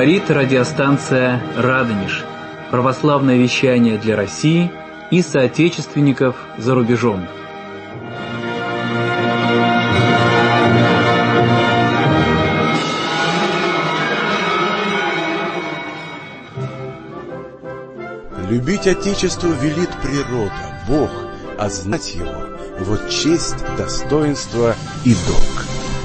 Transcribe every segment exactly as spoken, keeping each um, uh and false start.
Говорит радиостанция «Радонеж». Православное вещание для России и соотечественников за рубежом. Любить Отечество велит природа, Бог, а знать Его — вот честь, достоинство и долг.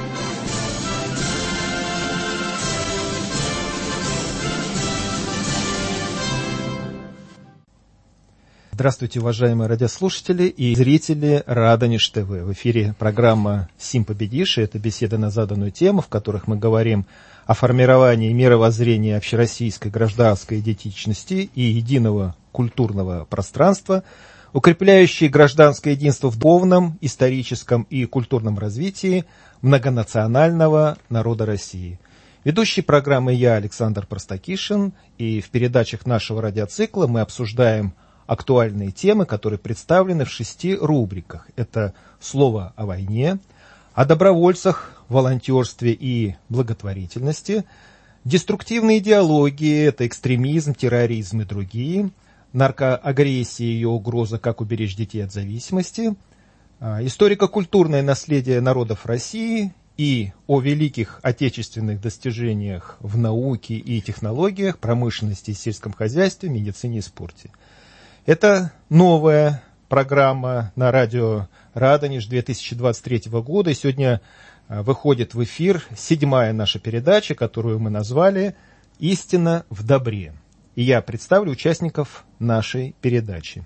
Здравствуйте, уважаемые радиослушатели и зрители Радонеж ТВ. В эфире программа «Сим победишь», и это беседа на заданную тему, в которых мы говорим о формировании мировоззрения общероссийской гражданской идентичности и единого культурного пространства, укрепляющие гражданское единство в духовном, историческом и культурном развитии многонационального народа России. Ведущий программы я, Александр Простакишин, и в передачах нашего радиоцикла мы обсуждаем актуальные темы, которые представлены в шести рубриках. Это «Слово о войне», о добровольцах, волонтерстве и благотворительности, деструктивные идеологии, это экстремизм, терроризм и другие, наркоагрессия и ее угроза, как уберечь детей от зависимости, историко-культурное наследие народов России и о великих отечественных достижениях в науке и технологиях, промышленности и сельском хозяйстве, медицине и спорте. Это новая программа на радио «Радонеж» две тысячи двадцать третьего года. И сегодня выходит в эфир седьмая наша передача, которую мы назвали «Истина в добре». И я представлю участников нашей передачи.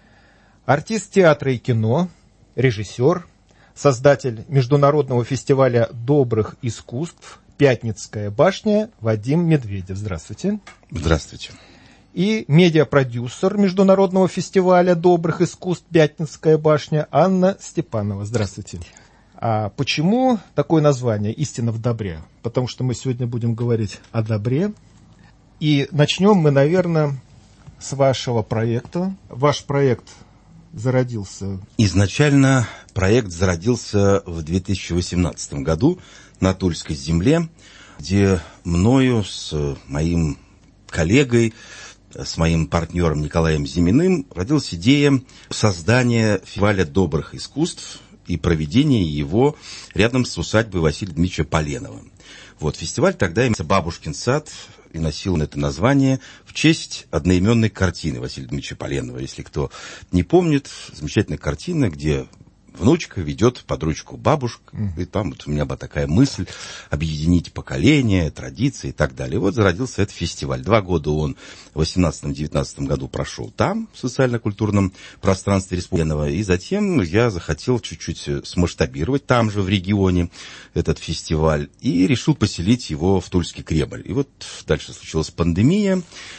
Артист театра и кино, режиссер, создатель международного фестиваля добрых искусств «Пятницкая башня» Вадим Медведев. Здравствуйте. Здравствуйте. И медиапродюсер международного фестиваля добрых искусств «Пятницкая башня» Анна Степанова. Здравствуйте. А почему такое название «Истина в добре»? Потому что мы сегодня будем говорить о добре. И начнем мы, наверное, с вашего проекта. Ваш проект зародился... Изначально проект зародился в две тысячи восемнадцатом году на Тульской земле, где мною с моим коллегой, с моим партнером Николаем Зиминым родилась идея создания фестиваля добрых искусств и проведения его рядом с усадьбой Василия Дмитриевича Поленова. Вот, фестиваль тогда именовался «Бабушкин сад» и носил это название в честь одноименной картины Василия Дмитриевича Поленова. Если кто не помнит, замечательная картина, где внучка ведет под ручку бабушку, mm. и там вот у меня была такая мысль объединить поколения, традиции и так далее. И вот зародился этот фестиваль. Два года он в восемнадцатом-девятнадцатом году прошел там, в социально-культурном пространстве Республики. И затем я захотел чуть-чуть смасштабировать там же, в регионе, этот фестиваль, и решил поселить его в Тульский Кремль. И вот дальше случилась пандемия,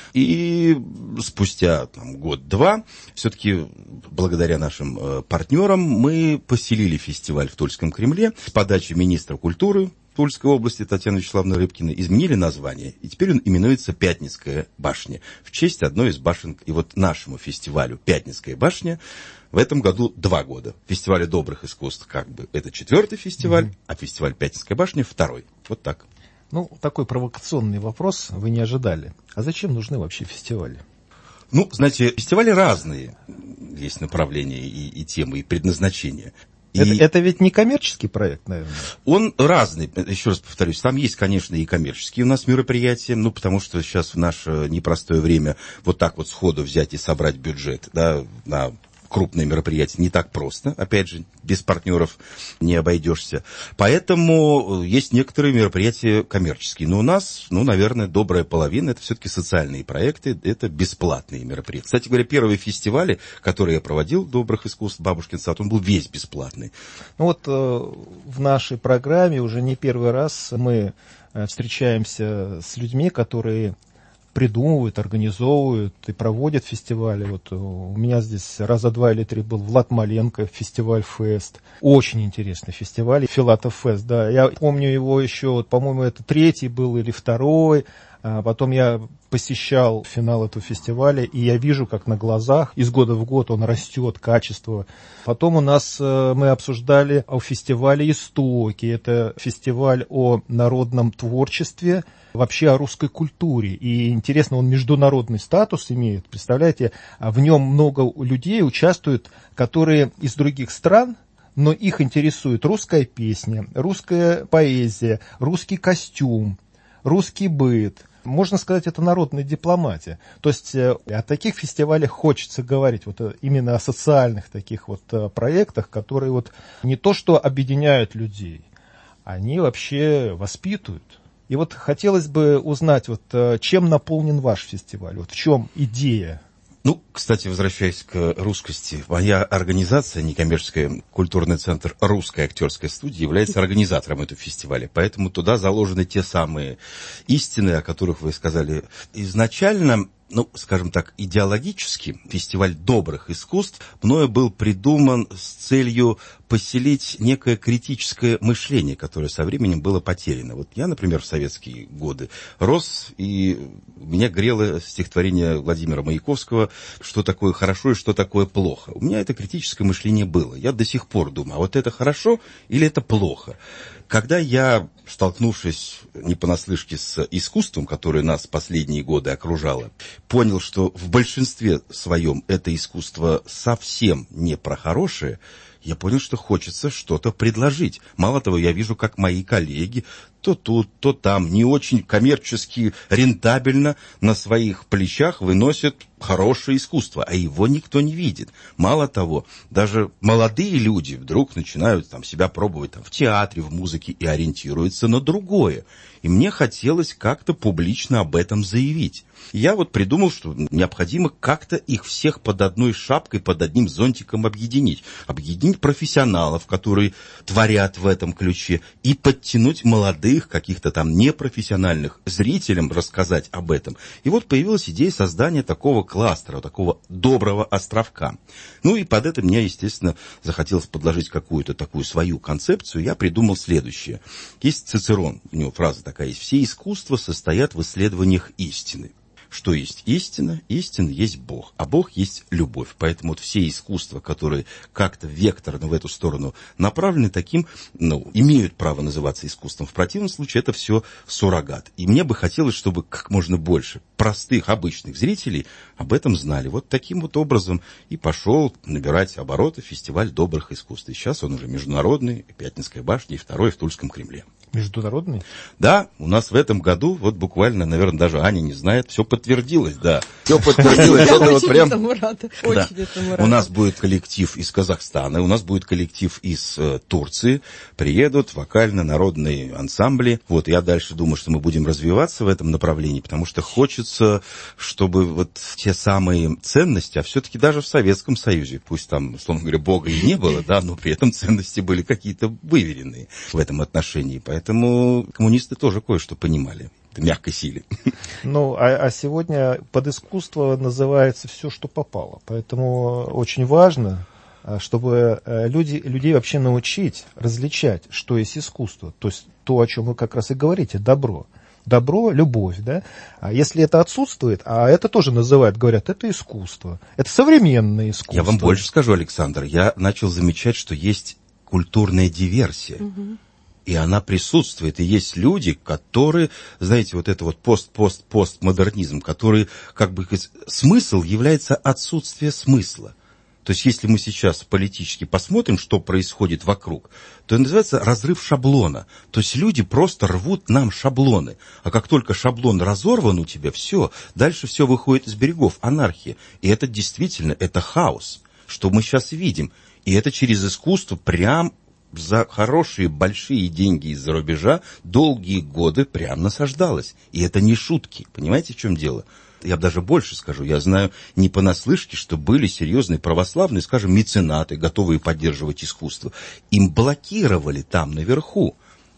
и спустя там, год-два, все-таки благодаря нашим э, партнерам, мы поселили фестиваль в Тульском Кремле с подачи министра культуры Тульской области Татьяны Вячеславовны Рыбкиной, изменили название, и теперь он именуется «Пятницкая башня» в честь одной из башен. И вот нашему фестивалю «Пятницкая башня» в этом году два года. Фестиваль добрых искусств как бы это четвертый фестиваль, mm-hmm. а фестиваль «Пятницкая башня» второй. Вот так. Ну, такой провокационный вопрос вы не ожидали. А зачем нужны вообще фестивали? Ну, знаете, фестивали разные. Есть направления и, и темы, и предназначения. И это, это ведь не коммерческий проект, наверное? Он разный, еще раз повторюсь. Там есть, конечно, и коммерческие у нас мероприятия, ну, потому что сейчас в наше непростое время вот так вот сходу взять и собрать бюджет, да, на крупные мероприятия не так просто. Опять же, без партнеров не обойдешься. Поэтому есть некоторые мероприятия коммерческие. Но у нас, ну, наверное, добрая половина — это все-таки социальные проекты, это бесплатные мероприятия. Кстати говоря, первые фестивали, которые я проводил, добрых искусств, «Бабушкин сад», он был весь бесплатный. Ну вот э, в нашей программе уже не первый раз мы э, встречаемся с людьми, которые придумывают, организовывают и проводят фестивали. Вот у меня здесь раза два или три был Влад Маленко, фестиваль «Фест». Очень интересный фестиваль. Филатов Фест, да. Я помню его еще, вот, по-моему, это третий был или второй. А потом я посещал финал этого фестиваля, и я вижу, как на глазах из года в год он растет, качество. Потом у нас мы обсуждали о фестивале «Истоки». Это фестиваль о народном творчестве, вообще о русской культуре. И интересно, он международный статус имеет. Представляете, в нем много людей участвуют, которые из других стран, но их интересует русская песня, русская поэзия, русский костюм, русский быт. Можно сказать, это народная дипломатия. То есть о таких фестивалях хочется говорить, вот именно о социальных таких вот проектах, которые вот не то что объединяют людей, они вообще воспитывают. И вот хотелось бы узнать, вот чем наполнен ваш фестиваль, вот в чем идея? Ну, кстати, возвращаясь к русскости, моя организация, некоммерческая, культурный центр «Русская актерская студия», является организатором этого фестиваля. Поэтому туда заложены те самые истины, о которых вы сказали изначально. Ну, скажем так, идеологически фестиваль добрых искусств мною был придуман с целью поселить некое критическое мышление, которое со временем было потеряно. Вот я, например, в советские годы рос, и меня грело стихотворение Владимира Маяковского «Что такое хорошо и что такое плохо». У меня это критическое мышление было. Я до сих пор думаю, а вот это хорошо или это плохо? Когда я, столкнувшись не понаслышке с искусством, которое нас последние годы окружало, понял, что в большинстве своем это искусство совсем не про хорошее, я понял, что хочется что-то предложить. Мало того, я вижу, как мои коллеги то тут, то там, не очень коммерчески рентабельно на своих плечах выносят хорошее искусство, а его никто не видит. Мало того, даже молодые люди вдруг начинают там, себя пробовать там, в театре, в музыке и ориентируются на другое. И мне хотелось как-то публично об этом заявить. Я вот придумал, что необходимо как-то их всех под одной шапкой, под одним зонтиком объединить. Объединить профессионалов, которые творят в этом ключе, и подтянуть молодых, каких-то там непрофессиональных зрителям, рассказать об этом. И вот появилась идея создания такого кластера, такого доброго островка. Ну и под это мне, естественно, захотелось подложить какую-то такую свою концепцию. Я придумал следующее. Есть Цицерон, у него фраза такая есть: «Все искусства состоят в исследованиях истины». Что есть истина? Истина есть Бог, а Бог есть любовь. Поэтому вот все искусства, которые как-то векторно в эту сторону направлены, таким, ну, имеют право называться искусством. В противном случае это все суррогат. И мне бы хотелось, чтобы как можно больше простых, обычных зрителей об этом знали. Вот таким вот образом и пошел набирать обороты фестиваль добрых искусств. И сейчас он уже международный, Пятницкая башня и второй в Тульском Кремле. Международный? Да, у нас в этом году, вот буквально, наверное, даже Аня не знает, все подтвердилось, да. Все подтвердилось. Я очень этому рада. Очень этому рада. У нас будет коллектив из Казахстана, у нас будет коллектив из Турции. Приедут вокально-народные ансамбли. Вот, я дальше думаю, что мы будем развиваться в этом направлении, потому что хочется, чтобы вот те самые ценности, а все-таки даже в Советском Союзе, пусть там, условно говоря, Бога и не было, да, но при этом ценности были какие-то выверенные в этом отношении. Поэтому коммунисты тоже кое-что понимали в мягкой силе. Ну, а, а сегодня под искусство называется все, что попало. Поэтому очень важно, чтобы люди, людей вообще научить различать, что есть искусство. То есть то, о чем вы как раз и говорите, добро. Добро, любовь, да? А если это отсутствует, а это тоже называют, говорят, это искусство. Это современное искусство. Я вам больше скажу, Александр. Я начал замечать, что есть культурная диверсия. Угу. И она присутствует. И есть люди, которые, знаете, вот это вот пост-пост-постмодернизм, который, как бы, смысл является отсутствие смысла. То есть, если мы сейчас политически посмотрим, что происходит вокруг, то это называется разрыв шаблона. То есть, люди просто рвут нам шаблоны. А как только шаблон разорван у тебя, все, дальше все выходит из берегов, анархия. И это действительно, это хаос, что мы сейчас видим. И это через искусство прям за хорошие большие деньги из-за рубежа долгие годы прям насаждалось. И это не шутки. Понимаете, в чем дело? Я даже больше скажу. Я знаю не понаслышке, что были серьезные православные, скажем, меценаты, готовые поддерживать искусство. Им блокировали там наверху.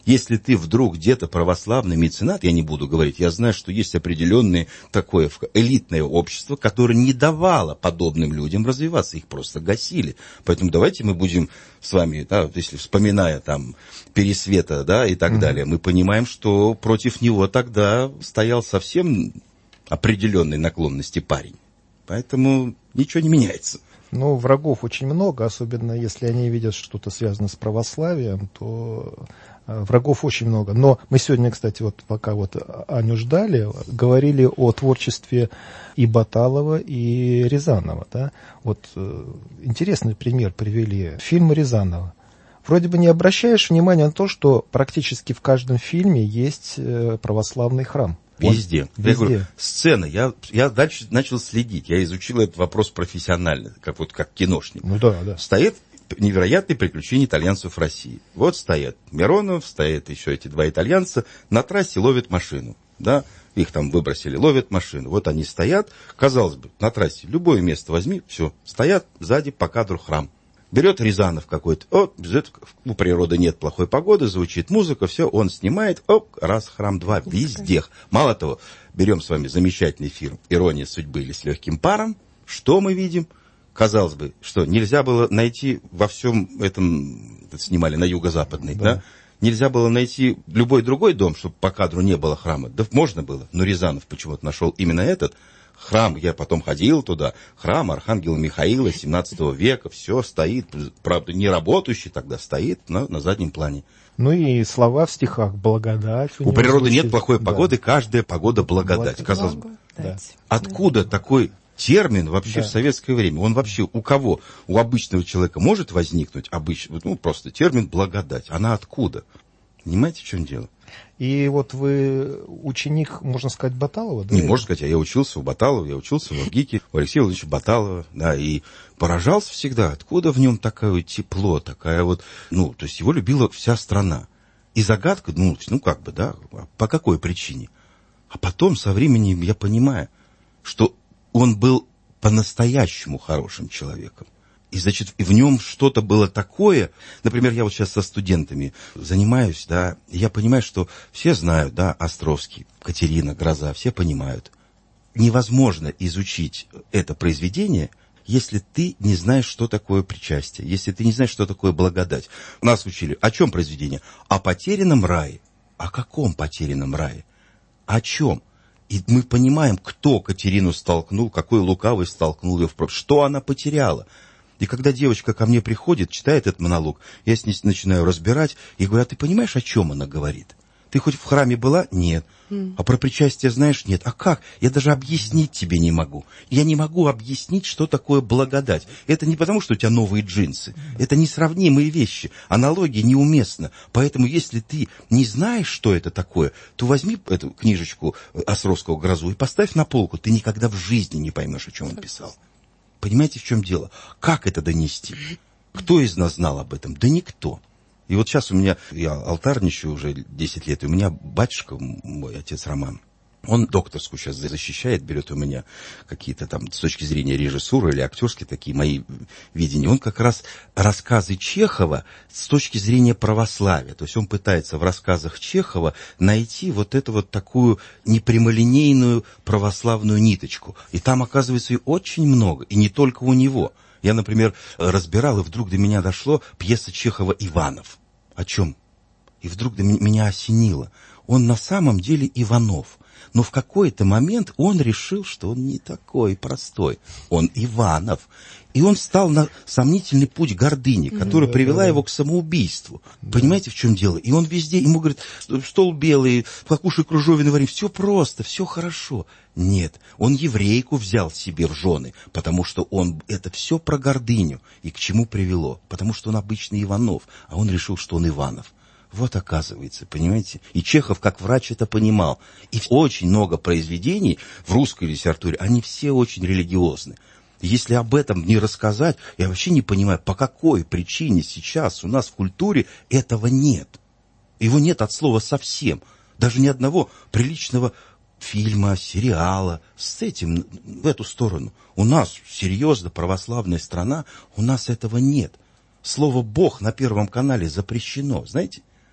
Если ты вдруг где-то православный меценат, я не буду говорить, я знаю, что есть определенное такое элитное общество, которое не давало подобным людям развиваться, их просто гасили. Поэтому давайте мы будем с вами, да, если вспоминая там Пересвета, да, и так mm-hmm. далее, мы понимаем, что против него тогда стоял совсем определенной наклонности парень. Поэтому ничего не меняется. Ну, врагов очень много, особенно если они видят что-то связанное с православием, то врагов очень много. Но мы сегодня, кстати, вот пока вот Аню ждали, говорили о творчестве и Баталова, и Рязанова. Да? Вот интересный пример привели. Фильм Рязанова. Вроде бы не обращаешь внимания на то, что практически в каждом фильме есть православный храм. Везде. Везде. Я говорю, сцена. Я, я дальше начал следить. Я изучил этот вопрос профессионально, как, вот, как киношник. Ну да, да. Стоит невероятные приключения итальянцев в России. Вот стоят Миронов, стоят еще эти два итальянца, на трассе ловят машину. Да? Их там выбросили, ловят машину. Вот они стоят, казалось бы, на трассе. Любое место возьми, все. Стоят сзади по кадру храм. Берет Рязанов какой-то, о, у природы нет плохой погоды, звучит музыка, все, он снимает, оп, раз, храм, два, везде. Мало того, берем с вами замечательный фильм «Ирония судьбы» или «С легким паром». Что мы видим? Казалось бы, что нельзя было найти во всем этом, снимали на юго-западной, да. да? Нельзя было найти любой другой дом, чтобы по кадру не было храма. Да можно было, но Рязанов почему-то нашел именно этот. Храм, я потом ходил туда, храм Архангела Михаила семнадцатого века, все стоит, правда, не работающий тогда, стоит на, на заднем плане. Ну и слова в стихах «благодать». У, у природы звучит, нет плохой да. погоды, каждая погода благодать. Казалось бы, да. откуда да. такой термин вообще да. в советское время? Он вообще у кого? У обычного человека может возникнуть обычный, ну, просто термин «благодать». Она откуда? Понимаете, в чем дело? И вот вы ученик, можно сказать, Баталова, да? Не можно сказать, а я учился у Баталова, я учился в ГИКе, у Алексея Владимировича Баталова, да, и поражался всегда, откуда в нем такое тепло, такая вот, ну, то есть его любила вся страна. И загадка, ну, ну как бы, да, по какой причине? А потом, со временем, я понимаю, что он был по-настоящему хорошим человеком. И, значит, в нем что-то было такое. Например, я вот сейчас со студентами занимаюсь, да, и я понимаю, что все знают, да, Островский, Катерина, Гроза, все понимают. Невозможно изучить это произведение, если ты не знаешь, что такое причастие, если ты не знаешь, что такое благодать. Нас учили, о чем произведение? О потерянном рае. О каком потерянном рае? О чем? И мы понимаем, кто Катерину столкнул, какой лукавый столкнул ее в прошлое, что она потеряла. И когда девочка ко мне приходит, читает этот монолог, я с ней начинаю разбирать, и говорю, а ты понимаешь, о чем она говорит? Ты хоть в храме была? Нет. Mm. А про причастие знаешь? Нет. А как? Я даже объяснить тебе не могу. Я не могу объяснить, что такое благодать. Это не потому, что у тебя новые джинсы. Это несравнимые вещи. Аналогия неуместна. Поэтому, если ты не знаешь, что это такое, то возьми эту книжечку Островского «Грозу» и поставь на полку. Ты никогда в жизни не поймешь, о чем он писал. Понимаете, в чем дело? Как это донести? Кто из нас знал об этом? Да никто. И вот сейчас у меня, я алтарничаю уже десять лет, и у меня батюшка, мой отец Роман, он докторскую сейчас защищает, берет у меня какие-то там с точки зрения режиссуры или актерские такие мои видения. Он как раз рассказы Чехова с точки зрения православия. То есть он пытается в рассказах Чехова найти вот эту вот такую непрямолинейную православную ниточку. И там, оказывается, и очень много, и не только у него. Я, например, разбирал, и вдруг до меня дошло пьеса Чехова «Иванов». О чем? И вдруг до меня осенило. Он на самом деле Иванов. Но в какой-то момент он решил, что он не такой простой. Он Иванов. И он стал на сомнительный путь гордыни, которая mm-hmm. привела его к самоубийству. Mm-hmm. Понимаете, в чем дело? И он везде, ему говорит, стол белый, покушай кружовины, вари, все просто, все хорошо. Нет, он еврейку взял себе в жены, потому что он, это все про гордыню. И к чему привело? Потому что он обычный Иванов, а он решил, что он Иванов. Вот оказывается, понимаете? И Чехов, как врач, это понимал. И очень много произведений в русской литературе, они все очень религиозны. Если об этом не рассказать, я вообще не понимаю, по какой причине сейчас у нас в культуре этого нет. Его нет от слова совсем. Даже ни одного приличного фильма, сериала с этим, в эту сторону. У нас серьезно православная страна, у нас этого нет. Слово «Бог» на Первом канале запрещено, знаете?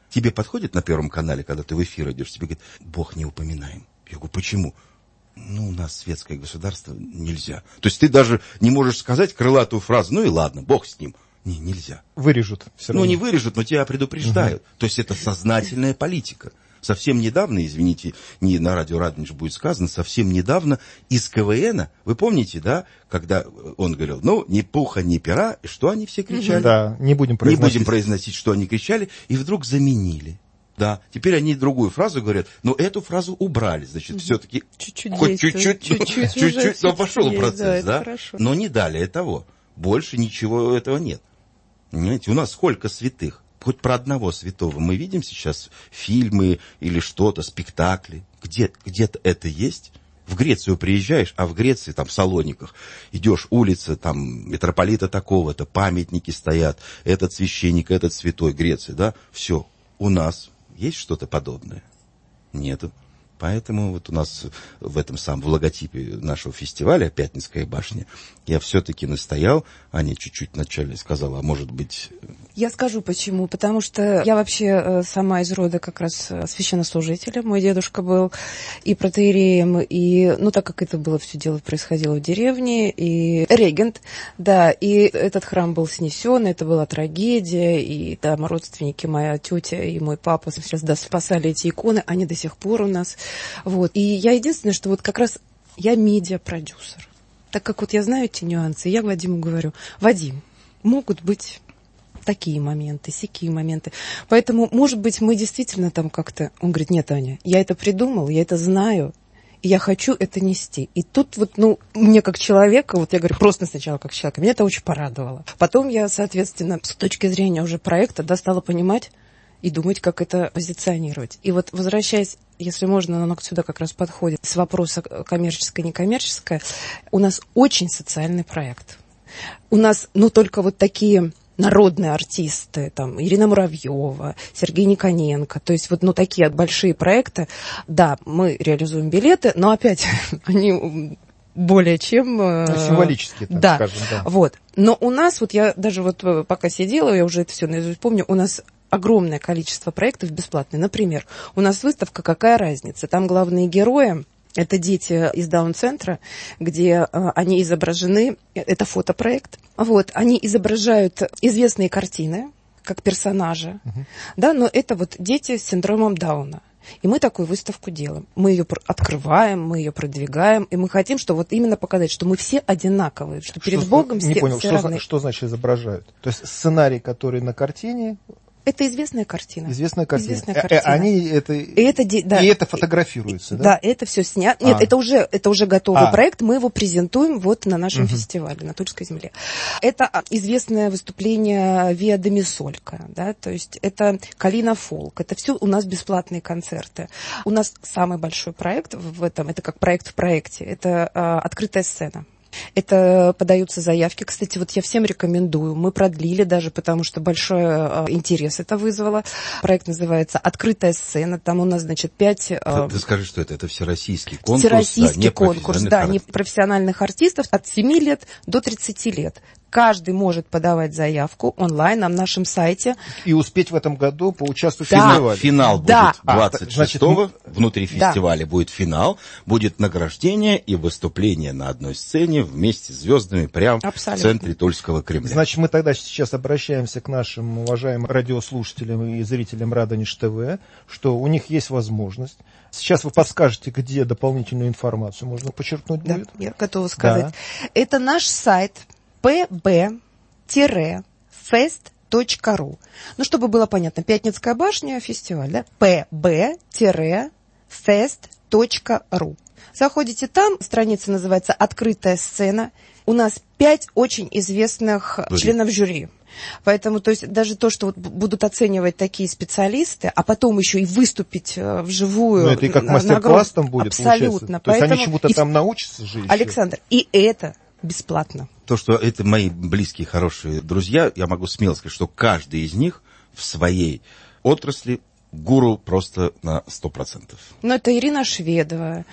Тебе подходит на Первом канале, когда ты в эфир идешь, тебе говорят, Бог не упоминаем. Я говорю, почему? Ну, у нас светское государство, нельзя. То есть ты даже не можешь сказать крылатую фразу, ну и ладно, Бог с ним. Не, нельзя. Вырежут все равно. Ну, не вырежут, но тебя предупреждают. Угу. То есть это сознательная политика. Совсем недавно, извините, не на радио Радонеж будет сказано, совсем недавно из КВНа, вы помните, да, когда он говорил, ну, ни пуха, ни пера, и что они все кричали? Да, не будем произносить. Не будем произносить, что они кричали, и вдруг заменили. Да, теперь они другую фразу говорят, но эту фразу убрали, значит, угу. все-таки чуть-чуть хоть чуть-чуть, чуть-чуть, чуть-чуть, но пошел есть, процесс, да, да, но не далее того. Больше ничего этого нет. Понимаете, у нас сколько святых. Хоть про одного святого мы видим сейчас фильмы или что-то, спектакли. Где, где-то это есть. В Грецию приезжаешь, а в Греции, там, в Салониках, идешь, улица, там, митрополита такого-то, памятники стоят, этот священник, этот святой, Греция, да, все. У нас есть что-то подобное? Нету. Поэтому вот у нас в этом самом в логотипе нашего фестиваля «Пятницкая башня» я все-таки настоял, Аня чуть-чуть вначале сказала, а может быть... Я скажу почему. Потому что я вообще сама из рода как раз священнослужителя. Мой дедушка был и протоиереем, и, ну, так как это было все дело происходило в деревне, и регент, да, и этот храм был снесен, это была трагедия, и там родственники, моя тетя и мой папа сейчас да, спасали эти иконы, они до сих пор у нас. Вот. И я единственное, что вот как раз я медиапродюсер. Так как вот я знаю эти нюансы, я Вадиму говорю, Вадим, могут быть такие моменты, сякие моменты. Поэтому, может быть, мы действительно там как-то... Он говорит, нет, Аня, я это придумал, я это знаю, и я хочу это нести. И тут вот, ну, мне как человека, вот я говорю, просто сначала как человека, меня это очень порадовало. Потом я, соответственно, с точки зрения уже проекта, да, стала понимать и думать, как это позиционировать. И вот, возвращаясь, если можно, оно сюда как раз подходит, с вопроса коммерческое-некоммерческое, у нас очень социальный проект. У нас, ну, только вот такие народные артисты, там, Ирина Муравьева, Сергей Никоненко, то есть вот, ну, такие большие проекты. Да, мы реализуем билеты, но опять они... более чем... Символически, так да, скажем, да. Вот. Но у нас, вот я даже вот пока сидела, я уже это все наизусть помню, у нас огромное количество проектов бесплатных. Например, у нас выставка «Какая разница?». Там главные герои — это дети из Даун-центра, где а, они изображены, это фотопроект, вот, они изображают известные картины, как персонажи, угу. да, но это вот дети с синдромом Дауна. И мы такую выставку делаем. Мы ее открываем, мы ее продвигаем, и мы хотим, что вот именно показать, что мы все одинаковые, что, что перед Богом все, не понял, все что, равны. Что значит изображают? То есть сценарий, который на картине... Это известная картина. Известная картина. Известная картина. Они это, и это, да. и это фотографируется, да? Да, это все снято. Нет, а. это уже, это уже готовый а. проект, мы его презентуем вот на нашем угу. фестивале, на Тульской земле. Это известное выступление Виа де Мисолька, да, то есть это Калина Фолк, это все у нас бесплатные концерты. У нас самый большой проект в этом, это как проект в проекте, это а, открытая сцена. Это подаются заявки. Кстати, вот я всем рекомендую. Мы продлили даже, потому что большой э, интерес это вызвало. Проект называется «Открытая сцена». Там у нас, значит, пять... Э, ты, ты скажи, что это? Это всероссийский конкурс? Всероссийский да, конкурс, да, непрофессиональных артистов от семи лет до тридцати лет. Каждый может подавать заявку онлайн на нашем сайте. И успеть в этом году поучаствовать да. в фестивале. Финал да. будет двадцать шестого, а, внутри да. фестиваля будет финал, будет награждение и выступление на одной сцене вместе с звездами прямо в центре Тульского Кремля. Значит, мы тогда сейчас обращаемся к нашим уважаемым радиослушателям и зрителям Радонеж ТВ, что у них есть возможность. Сейчас вы подскажете, где дополнительную информацию можно подчеркнуть да, будет? Я готова сказать. Да. Это наш сайт пэ бэ фест точка ру. Ну, чтобы было понятно, Пятницкая башня, фестиваль, да? пэ бэ фест точка ру. Заходите там, страница называется «Открытая сцена». У нас пять очень известных жюри. членов жюри. Поэтому, то есть, даже то, что вот будут оценивать такие специалисты, а потом еще и выступить вживую. Ну, это и как мастер-класс там будет, абсолютно. То есть, Поэтому... они чему-то и... там научатся же еще. Александр, и это бесплатно. То, что это мои близкие, хорошие друзья, я могу смело сказать, что каждый из них в своей отрасли гуру просто на сто процентов. Ну, это Ирина Шведова,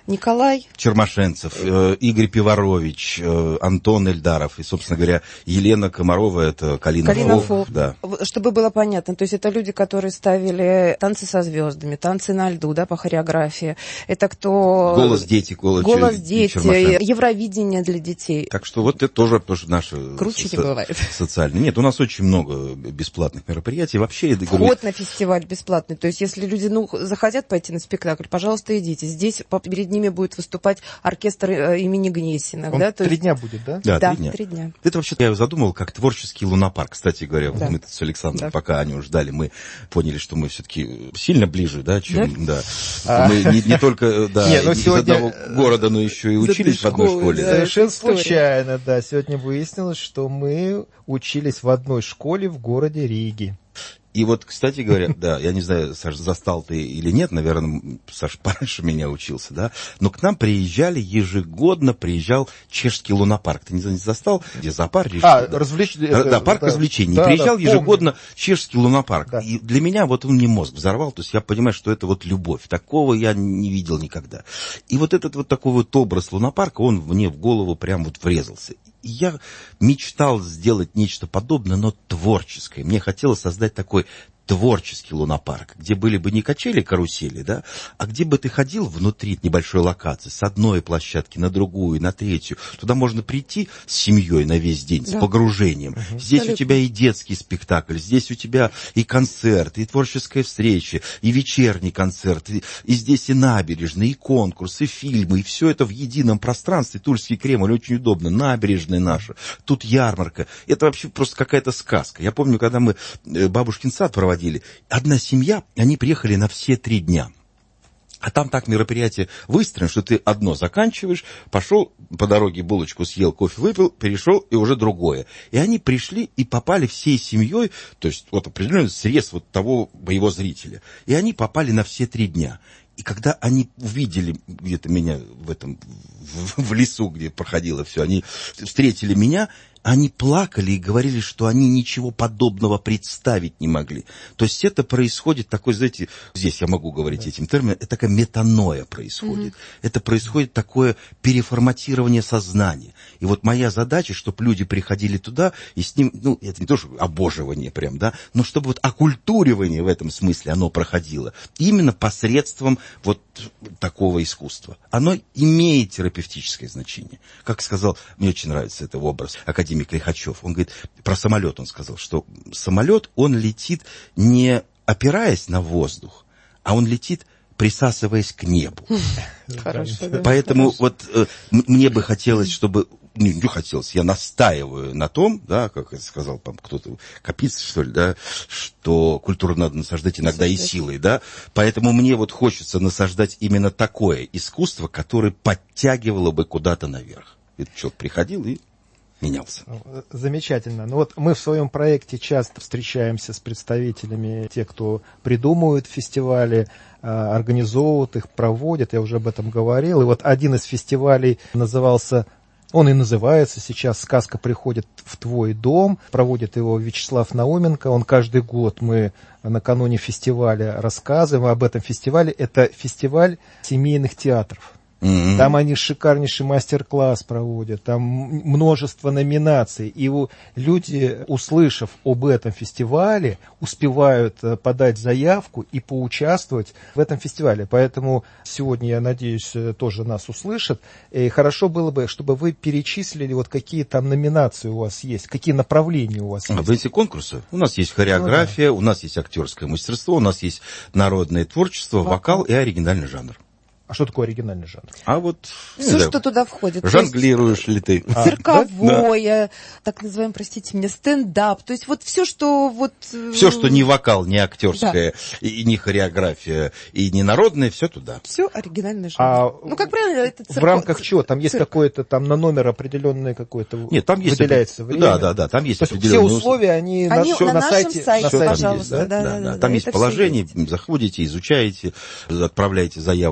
Николай Чермашенцев, э, Игорь Пиварович, э, Антон Эльдаров и, собственно говоря, Елена Комарова, это Калина, Калина Фолк. Фолк. Да. Чтобы было понятно, то есть это люди, которые ставили танцы со звездами, танцы на льду, да, по хореографии. Это кто... Голос дети, голос, голос Чер... дети, Чермашенцев. Евровидение для детей. Так что вот это тоже, тоже наши Круче со- не бывает. социальные. Нет, у нас очень много бесплатных мероприятий. Вообще, я Вход говорю, на фестиваль бесплатный. То есть, если люди ну, захотят пойти на спектакль, пожалуйста, идите. Здесь перед ними будет выступать оркестр э, имени Гнесиных. Он да? То три есть... дня будет, да? Да, Да, три дня. три дня. Это вообще я его задумал как творческий лунопарк. Кстати говоря, вот Да. мы тут с Александром, Да. пока Аню ждали, мы поняли, что мы все-таки сильно ближе, да, чем да. А. Мы не, не только да, Не, ну из сегодня- одного города, но еще и из учились в одной одной школы, школе. да. Да. Совершенно это история. случайно, да. Сегодня выяснилось, что мы учились в одной школе в городе Риге. И вот, кстати говоря, да, я не знаю, Саш, застал ты или нет, наверное, Саш пораньше меня учился, да, но к нам приезжали, ежегодно приезжал чешский лунопарк. Ты не застал, где зоопарк? А, развлечения. Да, да, парк развлечений. Да, Приезжал да, ежегодно чешский лунопарк. Да. И для меня вот он мне мозг взорвал. То есть я понимаю, что это вот любовь. Такого я не видел никогда. И вот этот вот такой вот образ лунопарка, он мне в голову прям вот врезался. И я мечтал сделать нечто подобное, но творческое. Мне хотелось создать такой творческий лунопарк, где были бы не качели-карусели, да, а где бы ты ходил внутри небольшой локации, с одной площадки на другую, на третью. Туда можно прийти с семьей на весь день, Да. с погружением. Угу. Здесь Абсолютно. у тебя и детский спектакль, здесь у тебя и концерт, и творческая встреча, и вечерний концерт, и, и здесь и набережные, и конкурс, и фильмы, и все это в едином пространстве. Тульский Кремль очень удобно, набережная наша, тут ярмарка. Это вообще просто какая-то сказка. Я помню, когда мы бабушкин сад проводили, одна семья, они приехали на все три дня. А там так мероприятие выстроено, что ты одно заканчиваешь, пошел по дороге булочку съел, кофе выпил, перешел и уже другое. И они пришли и попали всей семьей, то есть вот определенный срез вот того моего зрителя. И они попали на все три дня. И когда они увидели где-то меня в этом, в, в лесу, где проходило все, они встретили меня, они плакали и говорили, что они ничего подобного представить не могли. То есть это происходит такой, знаете, здесь я могу говорить да. этим термином, это такая метаноя происходит. Mm-hmm. Это происходит такое переформатирование сознания. И вот моя задача, чтобы люди приходили туда, и с ним, ну, это не то, что обоживание прям, да, но чтобы вот оккультуривание в этом смысле оно проходило. Именно посредством вот такого искусства. Оно имеет терапевтическое значение. Как сказал, мне очень нравится этот образ, академик Лихачев. Он говорит, про самолет он сказал, что самолет, он летит не опираясь на воздух, а он летит, присасываясь к небу. Хорошо, да. Поэтому вот э, мне бы хотелось, чтобы... Не, не хотелось, я настаиваю на том, да, как это сказал кто-то, Капиц, что ли, да, что культуру надо насаждать иногда и силой, да. Поэтому мне вот хочется насаждать именно такое искусство, которое подтягивало бы куда-то наверх. Этот человек приходил и менялся. Замечательно. Ну вот мы в своем проекте часто встречаемся с представителями тех, кто придумывают фестивали, организовывают их, проводят, я уже об этом говорил. И вот один из фестивалей назывался, он и называется сейчас «Сказка приходит в твой дом». Проводит его Вячеслав Науменко. Он каждый год, мы накануне фестиваля рассказываем об этом фестивале. Это фестиваль семейных театров. Mm-hmm. Там они шикарнейший мастер-класс проводят, там множество номинаций. И люди, услышав об этом фестивале, успевают подать заявку и поучаствовать в этом фестивале. Поэтому сегодня, я надеюсь, тоже нас услышат. И хорошо было бы, чтобы вы перечислили, вот какие там номинации у вас есть, какие направления у вас а, есть. В эти конкурсы у нас есть хореография, ну, да. у нас есть актерское мастерство, у нас есть народное творчество, вокал, вокал и оригинальный жанр. А что такое оригинальный жанр? А вот... Все, знаю, что туда входит. Жонглируешь ли ты? Цирковое, да? Так называемое, простите меня, стендап. То есть вот все, что... вот все, что не вокал, не актерское, да. и не хореография, и не народное, все туда. Все оригинальный жанр. А ну, как правильно, это цирк... В рамках чего? Там есть цирк. какое-то, там на номер определенное какое-то Нет, там есть выделяется опри... время? Да, да, да, там есть То определенные... все условия, они, они на, все на, на нашем сайте, сайте, на сайте пожалуйста. есть, да? Да, да, да, да, да, там да, есть положение, есть. Заходите, изучаете, отправляете заявочку там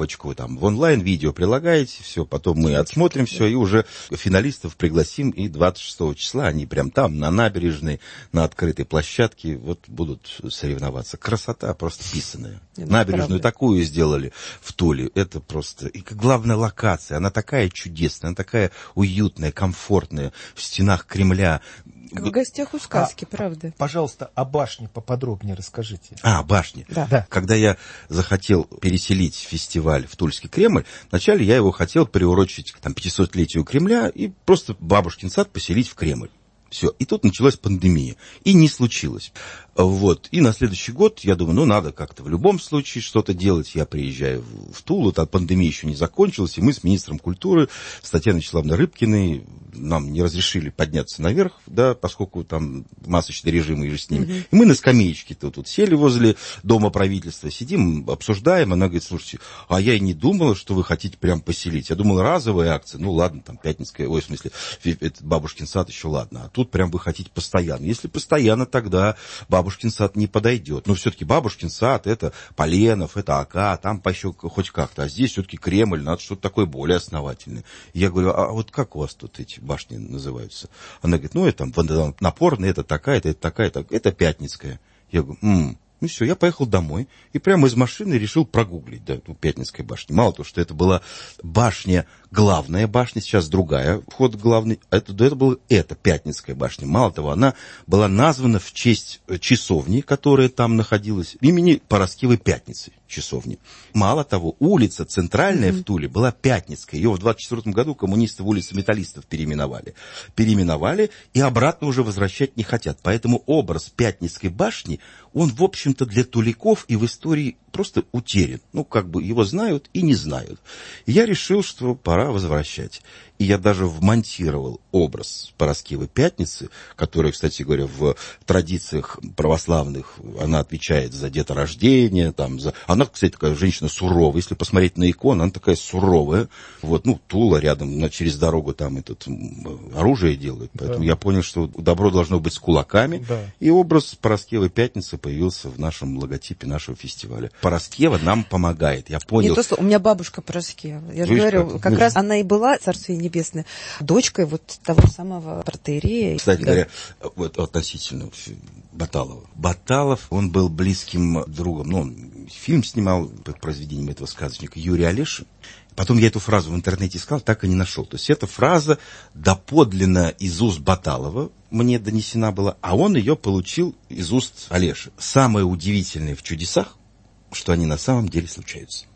там в онлайн-видео прилагаете, все, потом мы отсмотрим все, и уже финалистов пригласим, и двадцать шестого числа они прям там, на набережной, на открытой площадке, вот будут соревноваться. Красота просто писаная. Это Набережную правда. такую сделали в Туле, это просто... И главная локация, она такая чудесная, она такая уютная, комфортная, в стенах Кремля. Как в гостях у сказки, а, правда. Пожалуйста, о башне поподробнее расскажите. А, башни. Да. Да. Когда я захотел переселить фестиваль в Тульский Кремль, вначале я его хотел приурочить к там, пятисотлетию Кремля и просто Бабушкин сад поселить в Кремль. Все. И тут началась пандемия. И не случилось. Вот. И на следующий год я думаю, ну, надо как-то в любом случае что-то делать. Я приезжаю в Тулу, а пандемия еще не закончилась, и мы с министром культуры, с Татьяной Вячеславовной Рыбкиной, нам не разрешили подняться наверх, да, поскольку там масочный режим и же с ними. Mm-hmm. И мы на скамеечке-то тут сели возле Дома правительства, сидим, обсуждаем. Она говорит, слушайте, а я и не думала, что вы хотите прям поселить. Я думала, разовая акция, ну, ладно, там, Пятницкая, ой, в смысле, этот Бабушкин сад еще ладно. А тут прям вы хотите постоянно. Если постоянно, тогда Бабушкин сад не подойдет. Но все-таки Бабушкин сад, это Поленов, это Ока, там еще хоть как-то. А здесь все-таки Кремль, надо что-то такое более основательное. И я говорю, а вот как у вас тут эти башни называются? Она говорит, ну, это там напорная, это такая-то, это такая-то, это Пятницкая. Я говорю, м-м. Ну все, я поехал домой и прямо из машины решил прогуглить, да, эту Пятницкой башню. Мало того, что это была башня, главная башня, сейчас другая, вход главный, а это, это была эта Пятницкая башня. Мало того, она была названа в честь часовни, которая там находилась, имени Параскевой Пятницы часовни. Мало того, улица центральная mm-hmm. в Туле была Пятницкая. Ее в двадцать четвёртом году коммунисты в улицу Металлистов переименовали. Переименовали и обратно уже возвращать не хотят. Поэтому образ Пятницкой башни, он, в общем-то, для туляков и в истории просто утерян. Ну, как бы его знают и не знают. И я решил, что пора возвращать. И я даже вмонтировал образ Параскевой Пятницы, которая, кстати говоря, в традициях православных, она отвечает за деторождение. Там, за... Она, кстати, такая женщина суровая. Если посмотреть на икону, она такая суровая. Вот, ну, Тула рядом, на, через дорогу там этот, оружие делают. Поэтому да. я понял, что добро должно быть с кулаками. Да. И образ Параскевой Пятницы появился в нашем логотипе нашего фестиваля. Параскева нам помогает. Я понял. Не то, что у меня бабушка Параскева. Я же Вы говорю, как? как ну, раз она и была, царствие небесное, дочкой вот того самого протоиерея. Кстати да. говоря, вот относительно Баталова. Баталов, он был близким другом. Ну, он фильм снимал под произведением этого сказочника Юрия Олеши. Потом я эту фразу в интернете искал, так и не нашел. То есть эта фраза доподлинно из уст Баталова мне донесена была, а он ее получил из уст Олеши. Самое удивительное в чудесах, что они на самом деле случаются.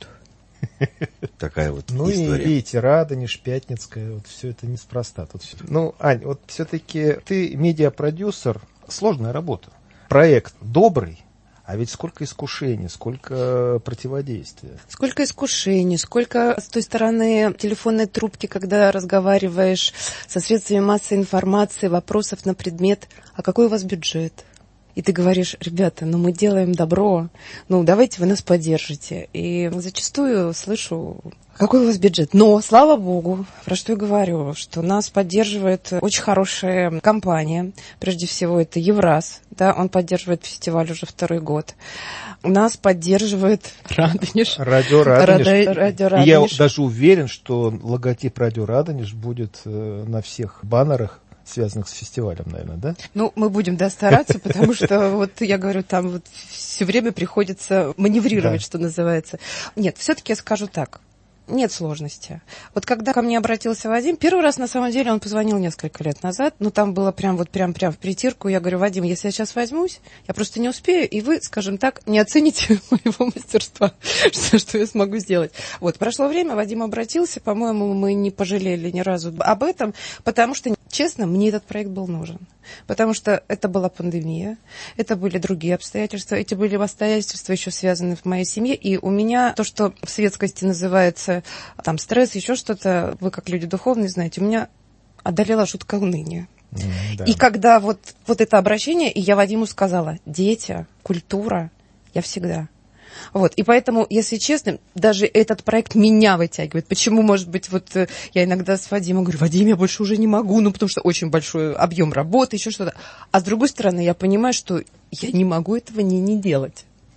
Такая вот ну история. Ну и видите, Радонеж, Пятницкая, вот все это неспроста. Тут все... Ну, Ань, вот все-таки ты медиапродюсер, сложная работа. Проект добрый, а ведь сколько искушений, сколько противодействия. Сколько искушений, сколько с той стороны телефонной трубки, когда разговариваешь со средствами массовой информации, вопросов на предмет, а какой у вас бюджет? И ты говоришь, ребята, ну мы делаем добро, ну давайте вы нас поддержите. И зачастую слышу, какой у вас бюджет. Но, слава богу, про что я говорю, что нас поддерживает очень хорошая компания. Прежде всего, это Евраз, да, он поддерживает фестиваль уже второй год. Нас поддерживает Радонеж. Радио Радонеж. Радо, радио Радонеж. И я даже уверен, что логотип Радио Радонеж будет э, на всех баннерах, связанных с фестивалем, наверное, да? Ну, мы будем, да, стараться, потому что, вот я говорю, там вот все время приходится маневрировать, что называется. Нет, все-таки я скажу так. Нет сложности. Вот когда ко мне обратился Вадим, первый раз, на самом деле, он позвонил несколько лет назад, но там было прям вот прям-прям в притирку. Я говорю, Вадим, если я сейчас возьмусь, я просто не успею, и вы, скажем так, не оцените моего мастерства, что, что я смогу сделать. Вот, прошло время, Вадим обратился, по-моему, мы не пожалели ни разу об этом, потому что, честно, мне этот проект был нужен. Потому что это была пандемия, это были другие обстоятельства, эти были обстоятельства еще связанные в моей семье, и у меня то, что в светскости называется там стресс, еще что-то, вы как люди духовные знаете, у меня одолела жуткое уныние. Mm, да. И когда вот, вот это обращение, и я Вадиму сказала, дети, культура, я всегда... Вот, и поэтому, если честно, даже этот проект меня вытягивает. Почему, может быть, вот я иногда с Вадимом говорю, Вадим, я больше уже не могу, ну, потому что очень большой объем работы, еще что-то. А с другой стороны, я понимаю, что я не могу этого не, не делать.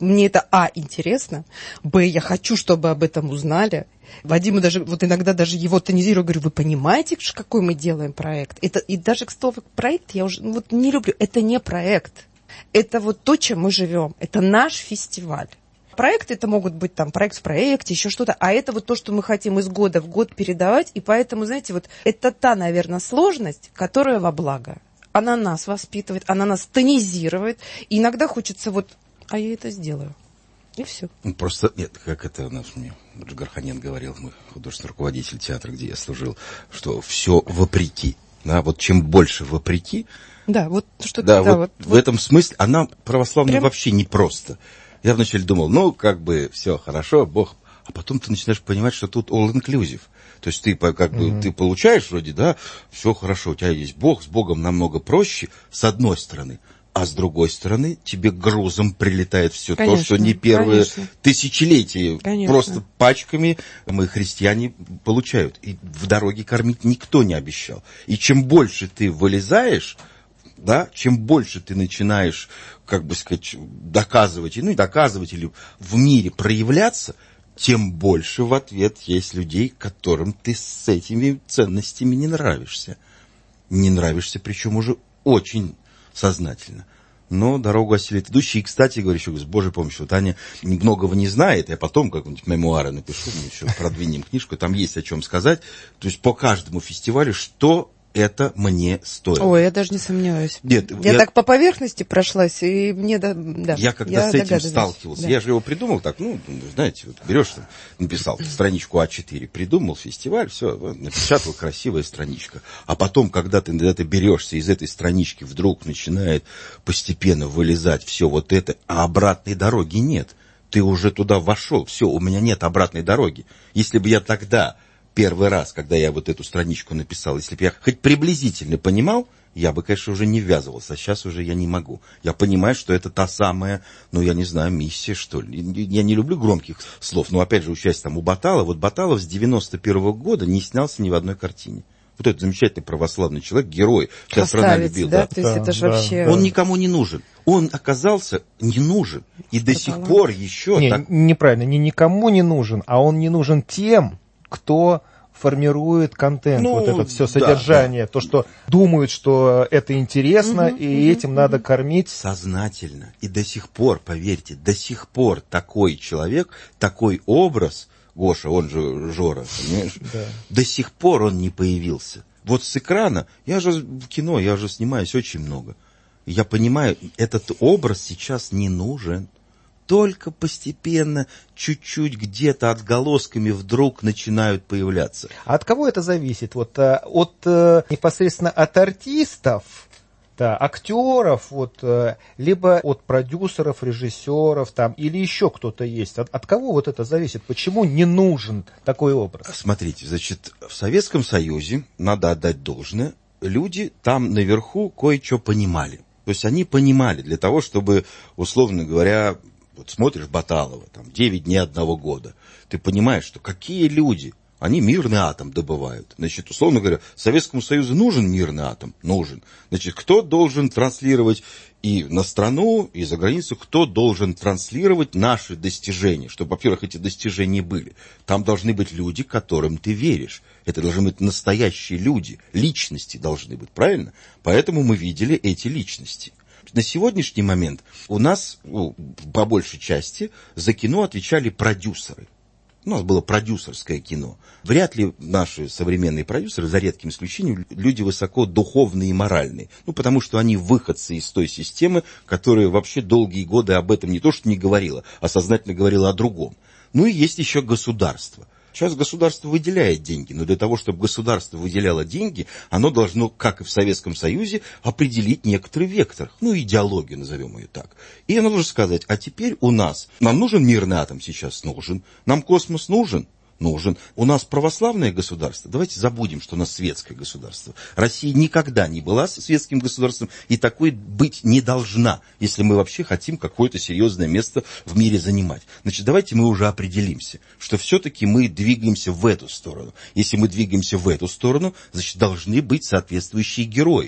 мне это, а, интересно, б, я хочу, чтобы об этом узнали. Вадиму даже, вот иногда даже его тонизирую, говорю, вы понимаете, какой мы делаем проект? Это, и даже, к слову, проект я уже ну, вот не люблю. Это не проект. Это вот то, чем мы живем. Это наш фестиваль. Проекты это могут быть там проект в проекте, еще что-то, а это вот то, что мы хотим из года в год передавать, и поэтому, знаете, вот это та, наверное, сложность, которая во благо. Она нас воспитывает, она нас тонизирует, и иногда хочется вот, а я это сделаю. И все. Просто, нет, как это наш мне Джигарханян говорил, мой художественный руководитель театра, где я служил, что все вопреки. Да, вот чем больше вопреки, да, вот что да, да, вот вот, в вот. этом смысле она православная Прям... вообще непросто. Я вначале думал, ну, как бы, все хорошо, Бог. А потом ты начинаешь понимать, что тут all-inclusive. То есть ты как бы mm-hmm. ты получаешь вроде, да, все хорошо, у тебя есть Бог, с Богом намного проще, с одной стороны. А с другой стороны, тебе грузом прилетает все конечно, то, что не первые конечно. тысячелетия. Конечно. Просто пачками мы, христиане, получают. И в дороге кормить никто не обещал. И чем больше ты вылезаешь, да, чем больше ты начинаешь, как бы сказать, доказывать, ну и доказывать или в мире проявляться, тем больше в ответ есть людей, которым ты с этими ценностями не нравишься. Не нравишься, причем уже очень сознательно. Но дорогу осилит идущий. И, кстати, говорю, еще с Божьей помощью, вот Аня многого не знает, я потом как-нибудь мемуары напишу, мы еще продвинем книжку, там есть о чем сказать. То есть по каждому фестивалю, что это мне стоило. Ой, я даже не сомневаюсь. Нет, я, я так по поверхности прошлась, и мне... Да, да, я когда я с этим сталкивался, да. Я же его придумал так, ну, знаете, вот берешь, там, написал страничку а четыре, придумал фестиваль, все, напечатал красивая страничка. А потом, когда ты, когда ты берешься из этой странички, вдруг начинает постепенно вылезать все вот это, а обратной дороги нет. Ты уже туда вошел, все, у меня нет обратной дороги. Если бы я тогда... Первый раз, когда я вот эту страничку написал, если бы я хоть приблизительно понимал, я бы, конечно, уже не ввязывался, а сейчас уже я не могу. Я понимаю, что это та самая, ну, я не знаю, миссия, что ли. Я не люблю громких слов, но, опять же, участие там у Баталова. Вот Баталов с девяносто первого года не снялся ни в одной картине. Вот этот замечательный православный человек, герой, вся страна любила. Да? Да? То есть да, это же да. вообще... Он никому не нужен. Он оказался не нужен. И до сих пор еще... Не, так... Неправильно, не никому не нужен, а он не нужен тем, кто формирует контент, ну, вот это все содержание, да, да. То, что думают, что это интересно, угу, и угу, этим угу. надо кормить. Сознательно. И до сих пор, поверьте, до сих пор такой человек, такой образ, Гоша, он же Жора, понимаешь, да. До сих пор он не появился. Вот с экрана, я же в кино, я же снимаюсь очень много. Я понимаю, этот образ сейчас не нужен. Только постепенно, чуть-чуть где-то отголосками вдруг начинают появляться. А от кого это зависит? Вот от непосредственно от артистов, да, актеров, вот, либо от продюсеров, режиссеров, там, или еще кто-то есть? От, от кого вот это зависит? Почему не нужен такой образ? Смотрите, значит, в Советском Союзе, надо отдать должное, люди там наверху кое-что понимали. То есть они понимали для того, чтобы, условно говоря, вот смотришь Баталова, там, девять дней одного года, ты понимаешь, что какие люди, они мирный атом добывают. Значит, условно говоря, Советскому Союзу нужен мирный атом? Нужен. Значит, кто должен транслировать и на страну, и за границу, кто должен транслировать наши достижения, чтобы, во-первых, эти достижения были. Там должны быть люди, которым ты веришь. Это должны быть настоящие люди, личности должны быть, правильно? Поэтому мы видели эти личности. На сегодняшний момент у нас, ну, по большей части, за кино отвечали продюсеры. У нас было продюсерское кино. Вряд ли наши современные продюсеры, за редким исключением, люди высоко духовные и моральные. Ну, потому что они выходцы из той системы, которая вообще долгие годы об этом не то что не говорила, а сознательно говорила о другом. Ну и есть еще государство. Сейчас государство выделяет деньги, но для того, чтобы государство выделяло деньги, оно должно, как и в Советском Союзе, определить некоторый вектор, ну, идеологию, назовем ее так. И оно должно сказать, а теперь у нас, нам нужен мирный атом сейчас? Нужен. Нам космос нужен? Нужен. У нас православное государство. Давайте забудем, что у нас светское государство. Россия никогда не была светским государством и такой быть не должна, если мы вообще хотим какое-то серьезное место в мире занимать. Значит, давайте мы уже определимся, что все-таки мы двигаемся в эту сторону. Если мы двигаемся в эту сторону, значит, должны быть соответствующие герои.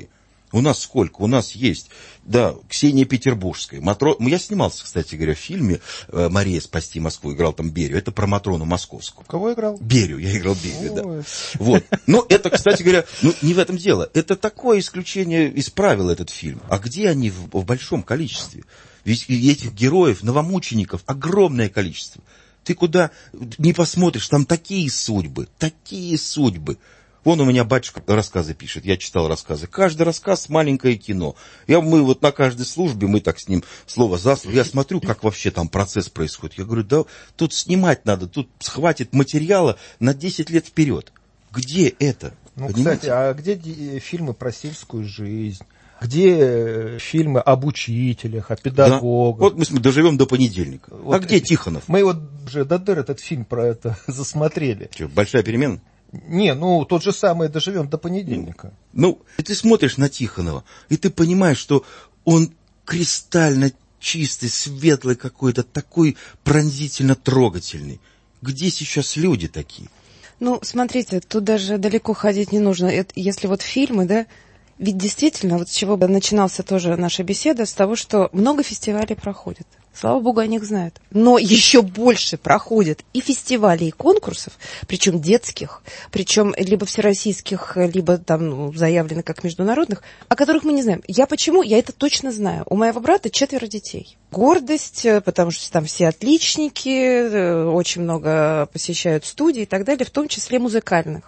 У нас сколько? У нас есть, да, Ксения Петербургская. Матро... Я снимался, кстати говоря, в фильме «Мария, спасти Москву», играл там Берию. Это про Матрону Московскую. Кого играл? Берию, я играл Берию, да. Вот. Но это, кстати говоря, ну, не в этом дело. Это такое исключение из правил, этот фильм. А где они в, в большом количестве? Ведь этих героев, новомучеников, огромное количество. Ты куда не посмотришь, там такие судьбы, такие судьбы. Вон у меня батюшка рассказы пишет, я читал рассказы. Каждый рассказ — маленькое кино. Я, мы вот на каждой службе, мы так с ним слово за слово, я смотрю, как вообще там процесс происходит. Я говорю, да тут снимать надо, тут хватит материала на десять лет вперед. Где это? Ну, понимаете? Кстати, а где фильмы про сельскую жизнь? Где фильмы об учителях, о педагогах? Да. Вот мы доживем до понедельника. Вот а где Тихонов? Мы вот уже до дыр этот фильм про это засмотрели. Что, большая перемена? Не, ну тот же самый «Доживем до понедельника». Ну, и ты смотришь на Тихонова, и ты понимаешь, что он кристально чистый, светлый какой-то, такой пронзительно трогательный. Где сейчас люди такие? Ну, смотрите, тут даже далеко ходить не нужно. Это, если вот фильмы, да, ведь действительно, вот с чего бы начинался тоже наша беседа, с того, что много фестивалей проходит. Слава богу, о них знают. Но еще больше проходят и фестивалей, и конкурсов, причем детских, причем либо всероссийских, либо там ну, заявлены как международных, о которых мы не знаем. Я почему? Я это точно знаю. У моего брата четверо детей. Гордость, потому что там все отличники, очень много посещают студии и так далее, в том числе музыкальных.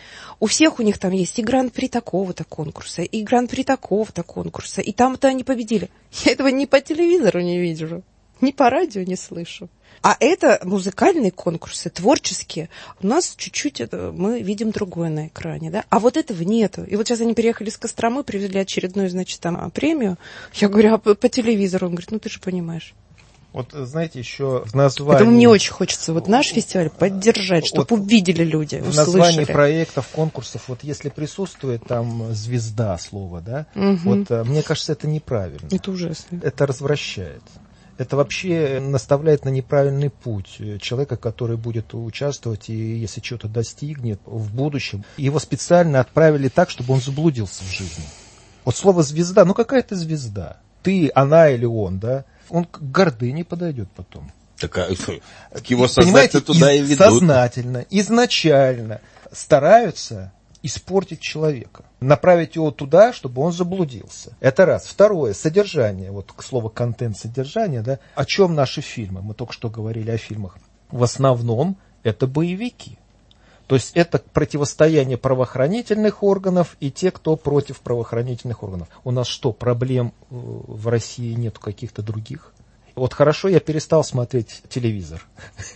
У всех у них там есть и гран-при такого-то конкурса, и гран-при такого-то конкурса, и там-то они победили. Я этого ни по телевизору не вижу, ни по радио не слышу. А это музыкальные конкурсы, творческие. У нас чуть-чуть это, мы видим другое на экране, да? А вот этого нету. И вот сейчас они переехали с Костромы, привезли очередную, значит, там премию. Я говорю, а по, по телевизору? Он говорит, ну ты же понимаешь. Вот, знаете, еще в названии... Поэтому мне очень хочется вот наш фестиваль поддержать, чтобы вот увидели люди, услышали. В названии проектов, конкурсов, вот если присутствует там звезда слова, да, угу. Вот мне кажется, это неправильно. Это ужасно. Это развращает. Это вообще наставляет на неправильный путь человека, который будет участвовать и, если что-то достигнет в будущем. Его специально отправили так, чтобы он заблудился в жизни. Вот слово «звезда», ну какая ты звезда? Ты, она или он, да? Он к гордыне подойдет потом. Так, а, так его сознательно туда и ведут. Сознательно, изначально стараются испортить человека. Направить его туда, чтобы он заблудился. Это раз. Второе, содержание. Вот к слову контент, содержание. Да? О чем наши фильмы? Мы только что говорили о фильмах. В основном это боевики. То есть это противостояние правоохранительных органов и те, кто против правоохранительных органов. У нас что, проблем в России нету каких-то других? Вот хорошо, я перестал смотреть телевизор.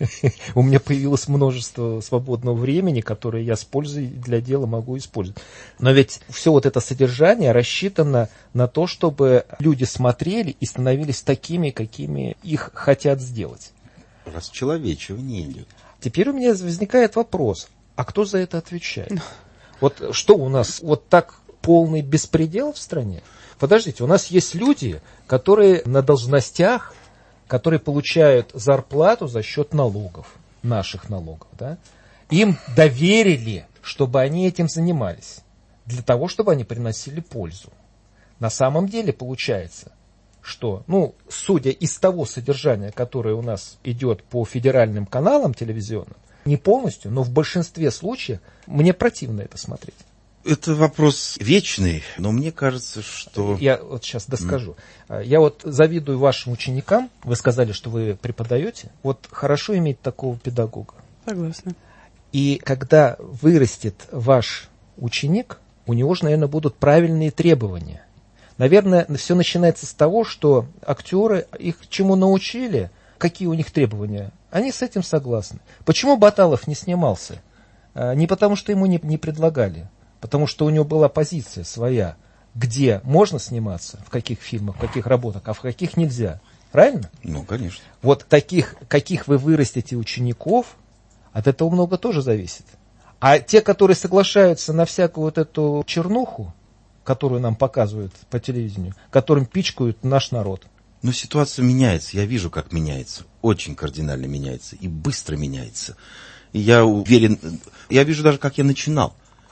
У меня появилось множество свободного времени, которое я с пользой для дела могу использовать. Но ведь все вот это содержание рассчитано на то, чтобы люди смотрели и становились такими, какими их хотят сделать. Расчеловечивание идет. Теперь у меня возникает вопрос. А кто за это отвечает? Вот что у нас, вот так полный беспредел в стране? Подождите, у нас есть люди, которые на должностях, которые получают зарплату за счет налогов, наших налогов. Да? Им доверили, чтобы они этим занимались, для того, чтобы они приносили пользу. На самом деле получается, что, ну, судя из того содержания, которое у нас идет по федеральным каналам телевизионным, не полностью, но в большинстве случаев мне противно это смотреть. Это вопрос вечный, но мне кажется, что... Я вот сейчас доскажу. Mm. Я вот завидую вашим ученикам. Вы сказали, что вы преподаете. Вот хорошо иметь такого педагога. Согласна. И когда вырастет ваш ученик, у него же, наверное, будут правильные требования. Наверное, все начинается с того, что актеры их чему научили, какие у них требования. Они с этим согласны. Почему Баталов не снимался? Не потому, что ему не, не предлагали. Потому что у него была позиция своя, где можно сниматься, в каких фильмах, в каких работах, а в каких нельзя. Правильно? Ну, конечно. Вот таких, каких вы вырастите учеников, от этого много тоже зависит. А те, которые соглашаются на всякую вот эту чернуху, которую нам показывают по телевидению, которым пичкают наш народ. Но ситуация меняется, я вижу, как меняется. Очень кардинально меняется и быстро меняется. И я уверен, я вижу даже, как я начинал.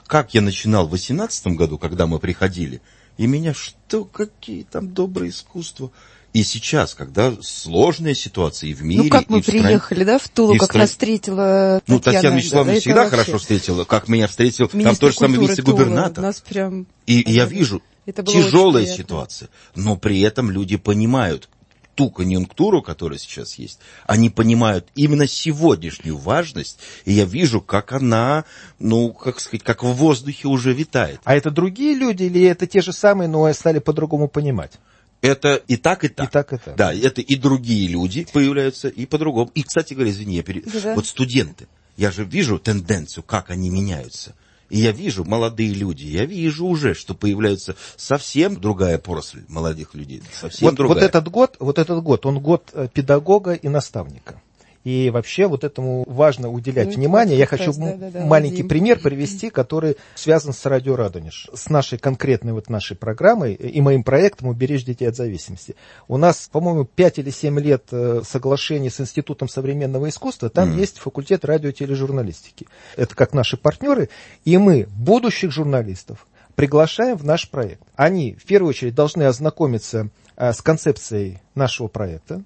как я начинал в восемнадцатом году, когда мы приходили, и меня что, какие там добрые искусства. И сейчас, когда сложная ситуация и в мире, ну, как мы и в стране, приехали, да, в Тулу, как стране... нас встретила Татьяна. Ну, Татьяна Вячеславовна да, всегда вообще... хорошо встретила, как меня встретил Министр там тот же самый культуры вице-губернатор. Тулы. Нас прям... И это, я вижу тяжелая ситуация, но при этом люди понимают ту конъюнктуру, которая сейчас есть. Они понимают именно сегодняшнюю важность, и я вижу, как она, ну, как сказать, как в воздухе уже витает. А это другие люди или это те же самые, но стали по-другому понимать? Это и так, и так. И так, и так. Да, это и другие люди появляются, и по-другому. И, кстати говоря, извини, я пере... да. вот студенты, я же вижу тенденцию, как они меняются. И я вижу молодые люди, я вижу уже, что появляется совсем другая поросль молодых людей. Совсем вот, другая. Вот этот год, вот этот год, он год педагога и наставника. И вообще вот этому важно уделять ну, внимание. Я хочу да, да, да, маленький Вадим. пример привести, который связан с радио Радонеж, с нашей конкретной вот нашей программой и моим проектом «Уберечь детей от зависимости». У нас, по-моему, пять или семь лет соглашений с Институтом современного искусства. Там mm. есть факультет радио- и тележурналистики. Это как наши партнеры. И мы будущих журналистов приглашаем в наш проект. Они, в первую очередь, должны ознакомиться с концепцией нашего проекта.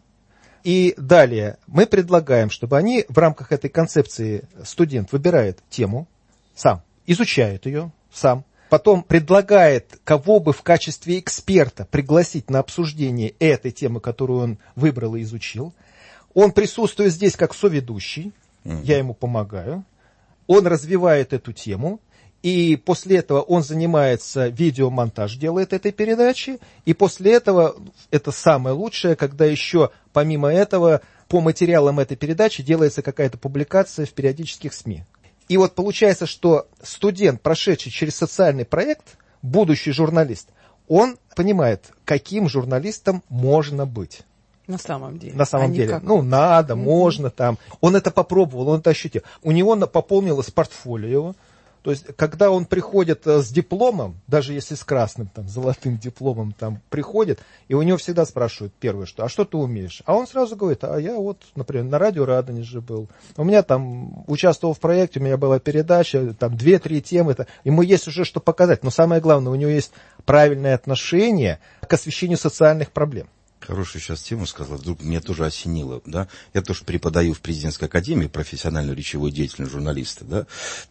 И далее мы предлагаем, чтобы они в рамках этой концепции, студент выбирает тему сам, изучает ее сам, потом предлагает, кого бы в качестве эксперта пригласить на обсуждение этой темы, которую он выбрал и изучил. Он присутствует здесь как соведущий, mm-hmm. я ему помогаю, он развивает эту тему. И после этого он занимается, видеомонтаж делает этой передачи. И после этого, это самое лучшее, когда еще помимо этого по материалам этой передачи делается какая-то публикация в периодических СМИ. И вот получается, что студент, прошедший через социальный проект, будущий журналист, он понимает, каким журналистом можно быть. На самом деле. На самом а деле. как... Ну, надо, mm-hmm. можно там. Он это попробовал, он это ощутил. У него пополнилось портфолио. То есть, когда он приходит с дипломом, даже если с красным, там, золотым дипломом там приходит, и у него всегда спрашивают первое, что, а что ты умеешь? А он сразу говорит, а я вот, например, на радио Радонеже был, у меня там участвовал в проекте, у меня была передача, там две-три темы, ему есть уже что показать, но самое главное, у него есть правильное отношение к освещению социальных проблем. Хорошую сейчас тему сказала, вдруг меня тоже осенило, да. Я тоже преподаю в президентской академии профессиональную речевую деятельность журналиста, да.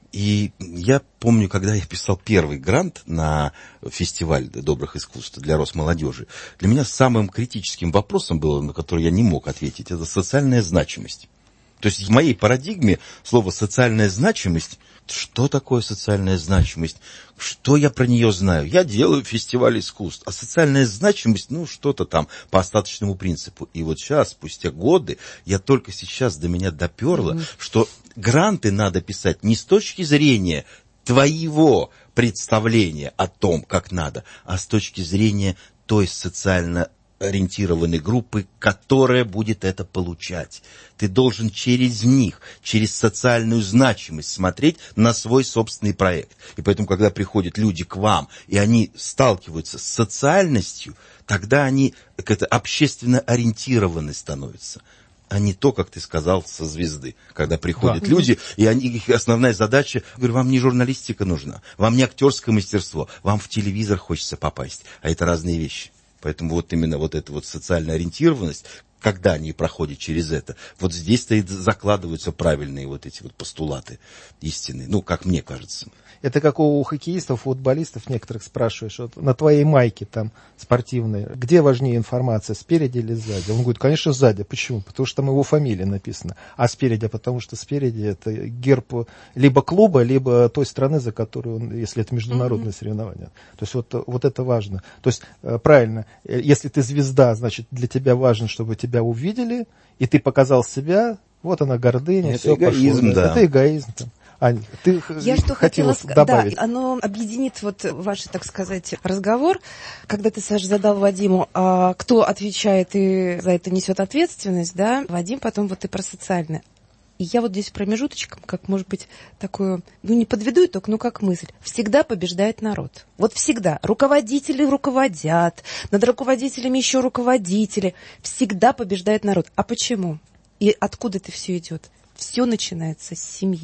И я помню, когда я писал первый грант на фестиваль добрых искусств для Росмолодежи, для меня самым критическим вопросом было, на который я не мог ответить, это социальная значимость. То есть в моей парадигме слово «социальная значимость», что такое социальная значимость, что я про нее знаю? Я делаю фестиваль искусств, а социальная значимость, ну, что-то там по остаточному принципу. И вот сейчас, спустя годы, я только сейчас до меня доперло, mm-hmm. что гранты надо писать не с точки зрения твоего представления о том, как надо, а с точки зрения той социально ориентированной группы, которая будет это получать. Ты должен через них, через социальную значимость смотреть на свой собственный проект. И поэтому, когда приходят люди к вам, и они сталкиваются с социальностью, тогда они как-то общественно ориентированы становятся. А не то, как ты сказал, со звезды. Когда приходят да. люди, и они, их основная задача, я говорю, вам не журналистика нужна, вам не актерское мастерство, вам в телевизор хочется попасть. А это разные вещи. Поэтому вот именно вот эта вот социальная ориентированность, когда они проходят через это, вот здесь-то и закладываются правильные вот эти вот постулаты истины, ну, как мне кажется. Это как у хоккеистов, футболистов некоторых спрашиваешь, вот на твоей майке там спортивной, где важнее информация, спереди или сзади? Он говорит, конечно, сзади. Почему? Потому что там его фамилия написана. А спереди, потому что спереди это герб либо клуба, либо той страны, за которую он, если это международное mm-hmm. соревнование. То есть вот, вот это важно. То есть правильно, если ты звезда, значит для тебя важно, чтобы тебя увидели, и ты показал себя, вот она гордыня, это все эгоизм, пошло. Да. Это эгоизм. Там. Аня, ты Я что хотела сказать, добавить. Да, оно объединит вот ваш, так сказать, разговор, когда ты, Саша, задал Вадиму, а кто отвечает и за это несет ответственность, да, Вадим потом вот и про социальное. И я вот здесь промежуточком, как, может быть, такую, ну, не подведу итог, но как мысль. Всегда побеждает народ. Вот всегда. Руководители руководят, над руководителями еще руководители. Всегда побеждает народ. А почему? И откуда это все идет? Все начинается с семьи.